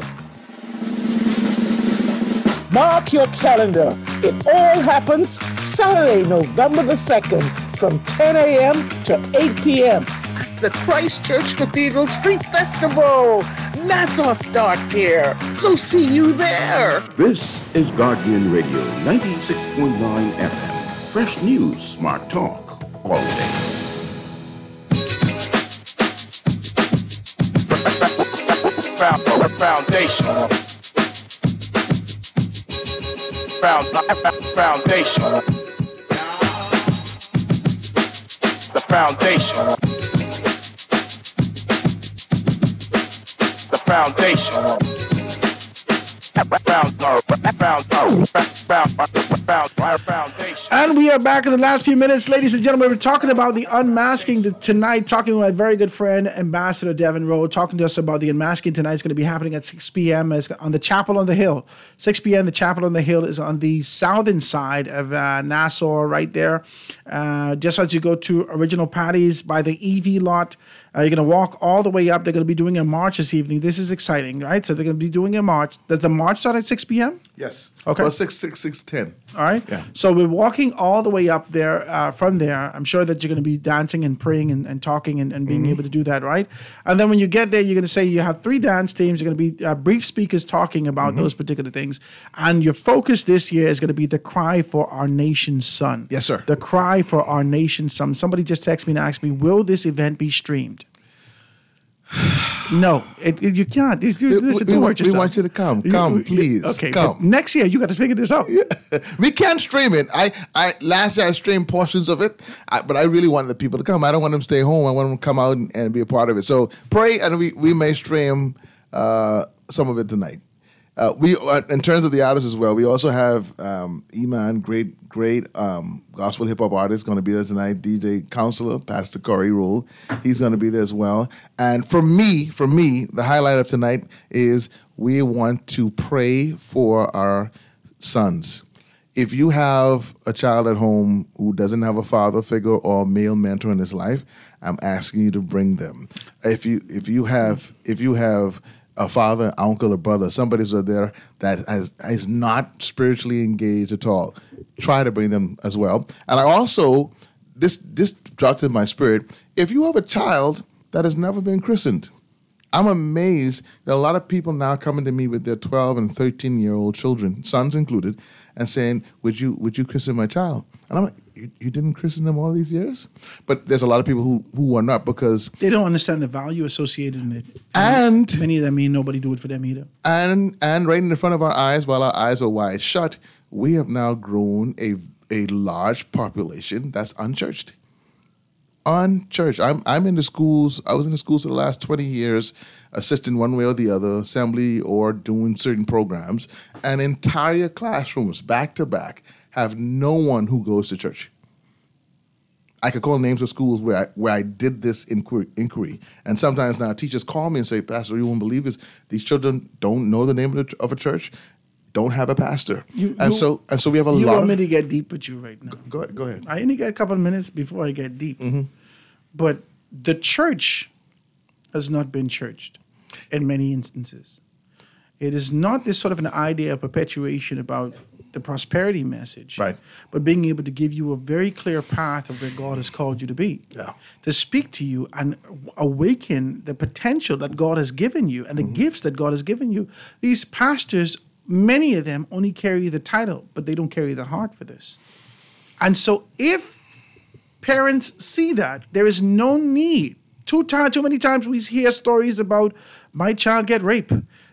Mark your calendar. It all happens Saturday, November the second from ten a.m. to eight p.m. The Christchurch Cathedral Street Festival. Nassau starts here, so see you there. This is Guardian Radio ninety-six point nine F M. Fresh news, smart talk, all day. Foundation. Foundation. The foundation. Foundation. And we are back in the last few minutes, ladies and gentlemen. We're talking about the unmasking tonight, talking with my very good friend, Ambassador Devin Rowe, talking to us about the unmasking tonight. It's going to be happening at six p.m. It's on the Chapel on the Hill. six p.m. The Chapel on the Hill is on the southern side of uh, Nassau, right there. Uh, just as you go to Original Patties by the E V lot, uh, you're going to walk all the way up. They're going to be doing a march this evening. This is exciting, right? So they're going to be doing a march. Does the march start at six p.m.? Yes. Okay. Well, six, six, six, ten. All right. Yeah. So we're walking all the way up there. Uh, from there, I'm sure that you're going to be dancing and praying and, and talking and, and being Mhm. able to do that, right? And then when you get there, you're going to say you have three dance teams. You're going to be uh, brief speakers talking about Mhm. those particular things. And your focus this year is going to be the cry for our nation's son. Yes, sir. The cry for our nation's son. Somebody just texted me and asked me, will this event be streamed? No, it, it- you can't. It, you, We- listen, we don't want- hurt we yourself. want you to come. You- Come, you- please. Okay, Come. but next year you got to figure this out. We can't stream it. I, I last year I streamed portions of it, I, but I really wanted the people to come. I don't want them to stay home. I want them to come out and, and be a part of it. So pray, and we, we may stream uh, some of it tonight. Uh, we, uh, in terms of the artists as well, we also have um, Iman, great, great um, gospel hip hop artist, going to be there tonight. D J Counselor, Pastor Corey Rule, he's going to be there as well. And for me, for me, the highlight of tonight is we want to pray for our sons. If you have a child at home who doesn't have a father figure or male mentor in his life, I'm asking you to bring them. If you if you have if you have a father, uncle, or brother, somebody's out there that has, is not spiritually engaged at all, try to bring them as well. And I also, this this dropped in my spirit, if you have a child that has never been christened, I'm amazed that a lot of people now coming to me with their twelve and thirteen year old children, sons included, and saying, would you would you christen my child? And I'm like, you, you didn't christen them all these years? But there's a lot of people who, who are not, because They don't understand the value associated in it. And many of them mean nobody do it for them either. And and right in the front of our eyes, while our eyes are wide shut, we have now grown a a large population that's unchurched. Unchurched. I'm I'm in the schools. I was in the schools for the last twenty years, assisting one way or the other, assembly or doing certain programs, and entire classrooms back to back have no one who goes to church. I could call names of schools where I, where I did this inquiry, inquiry. And sometimes now teachers call me and say, Pastor, you won't believe this. These children don't know the name of, the, of a church, don't have a pastor. You- and you- so and so we have a You lot want of... me to get deep with you right now? Go, go ahead. I only got a couple of minutes before I get deep. Mm-hmm. But the church has not been churched in many instances. It is not this sort of an idea of perpetuation about the prosperity message, right? But being able to give you a very clear path of where God has called you to be, yeah. to speak to you and awaken the potential that God has given you and the gifts that God has given you. These pastors, many of them only carry the title, but they don't carry the heart for this. And so if parents see that, there is no need. Too, time, too many times we hear stories about my child get raped.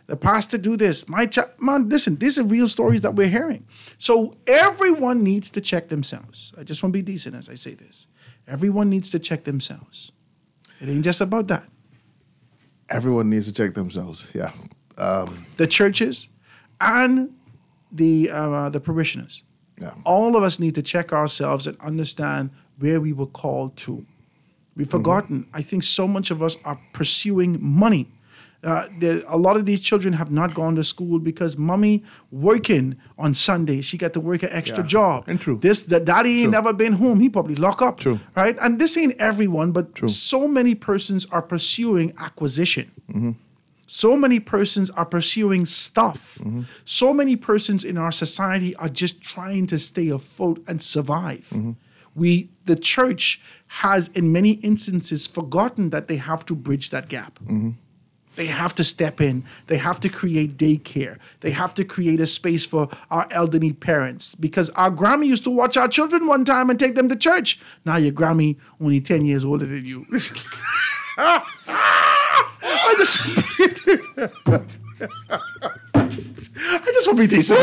The pastor do this. My child, man, listen, these are real stories that we're hearing. So everyone needs to check themselves. I just want to be decent as I say this. Everyone needs to check themselves. It ain't just about that. Everyone needs to check themselves, yeah. Um, the churches and the uh, the parishioners. Yeah. All of us need to check ourselves and understand where we were called to. We've forgotten. Mm-hmm. I think so much of us are pursuing money. Uh, there, a lot of these children have not gone to school because mommy working on Sunday. She got to work an extra Yeah. job. And true. This, the daddy ain't True. never been home. He probably lock up. True. Right? And this ain't everyone, but True. so many persons are pursuing acquisition. Mm-hmm. So many persons are pursuing stuff. Mm-hmm. So many persons in our society are just trying to stay afloat and survive. Mm-hmm. We, the church has in many instances forgotten that they have to bridge that gap. Mm-hmm. They have to step in. They have to create daycare. They have to create a space for our elderly parents because our Grammy used to watch our children one time and take them to church. Now your Grammy only ten years older than you. I just, I just want to be decent.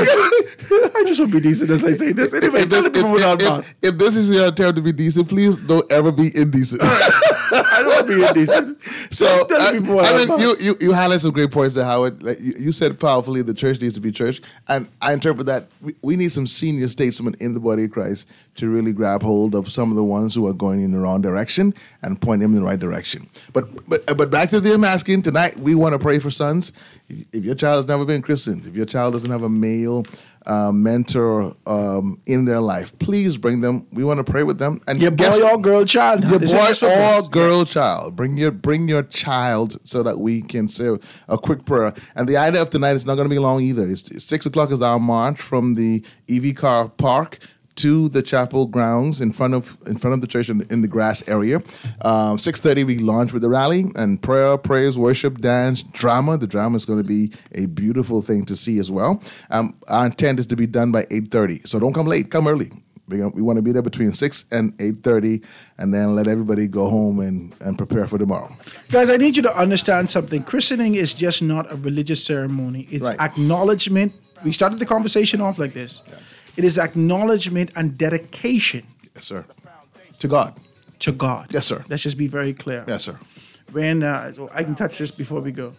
I just want to be decent as I say this. Anyway, if, tell if, the people without if, boss. if, if this is your attempt to be decent, please don't ever be indecent. I don't want to be indecent. So, Tell the I, people without I mean, boss. you, you, you highlight some great points there, Howard. Like you, you said powerfully, the church needs to be church. And I interpret that we, we need some senior statesmen in the body of Christ to really grab hold of some of the ones who are going in the wrong direction and point them in the right direction. But but but back to the asking tonight, we want to pray for sons. If, if your child has never been christened, if your child doesn't have a male uh, mentor um, in their life, please bring them. We want to pray with them. And Your guess- boy or girl child. your This boy is for or boys. girl Yes. child. Bring your bring your child so that we can say a quick prayer. And the idea of tonight is not going to be long either. It's six o'clock is our march from the E V car park to the chapel grounds in front of in front of the church in, in the grass area. Um, six thirty we launch with the rally and prayer, praise, worship, dance, drama. The drama is going to be a beautiful thing to see as well. Um, our intent is to be done by eight thirty. So don't come late. Come early. We, we want to be there between six and eight thirty, and then let everybody go home and, and prepare for tomorrow. Guys, I need you to understand something. Christening is just not a religious ceremony. It's Right. acknowledgement. We started the conversation off like this. It is acknowledgement and dedication. Yes, sir. To God. To God. Yes, sir. Let's just be very clear. Yes, sir. When uh, so I can touch this before we go.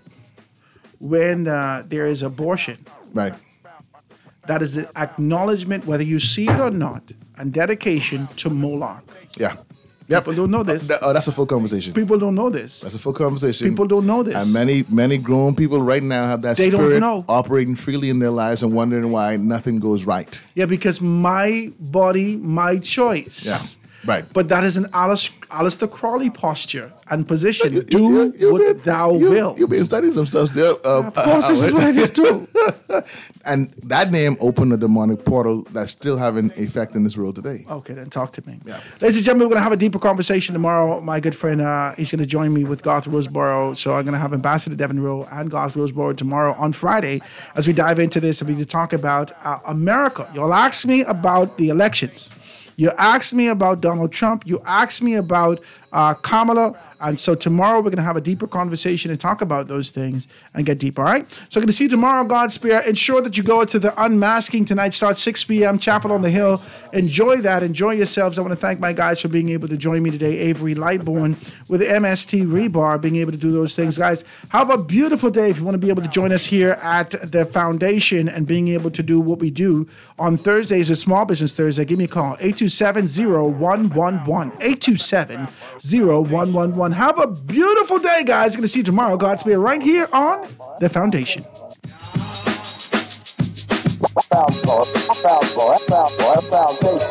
When uh, there is abortion, Right. that is an acknowledgement, whether you see it or not, and dedication to Moloch. Yeah. People don't know this. That- oh, that's a full conversation. People don't know this. That's a full conversation. People don't know this. And many, many grown people right now have that They don't spirit know. operating freely in their lives and wondering why nothing goes right. Yeah, because my body, my choice. Yeah. Right. But that is an Alice, Alistair Crawley posture and position. You- Do you- you what been- thou you, will. You've been studying some stuff there. Uh, Of course, this is Howard. what I just do. And that name opened a demonic portal that's still having effect in this world today. Okay, then talk to me. Yeah. Ladies and gentlemen, we're going to have a deeper conversation tomorrow. My good friend, uh, he's going to join me with Garth Roseborough. So I'm going to have Ambassador Devin Rowe and Garth Roseborough tomorrow on Friday as we dive into this and we to talk about uh, America. You'll ask me about the elections. You asked me about Donald Trump. You asked me about uh, Kamala. And so tomorrow we're going to have a deeper conversation and talk about those things and get deep, all right? So I'm going to see you tomorrow, God's Spirit. Ensure that you go to the unmasking tonight. Starts six p.m., Chapel on the Hill. Enjoy that. Enjoy yourselves. I want to thank my guys for being able to join me today. Avery Lightbourne with M S T Rebar, being able to do those things. Guys, have a beautiful day. If you want to be able to join us here at the foundation and being able to do what we do on Thursdays with Small Business Thursday, give me a call, eight two seven, zero one one one, eight two seven, zero one one one. Have a beautiful day, guys. Going to see you tomorrow. God's Spirit right here on The Foundation. Foundation.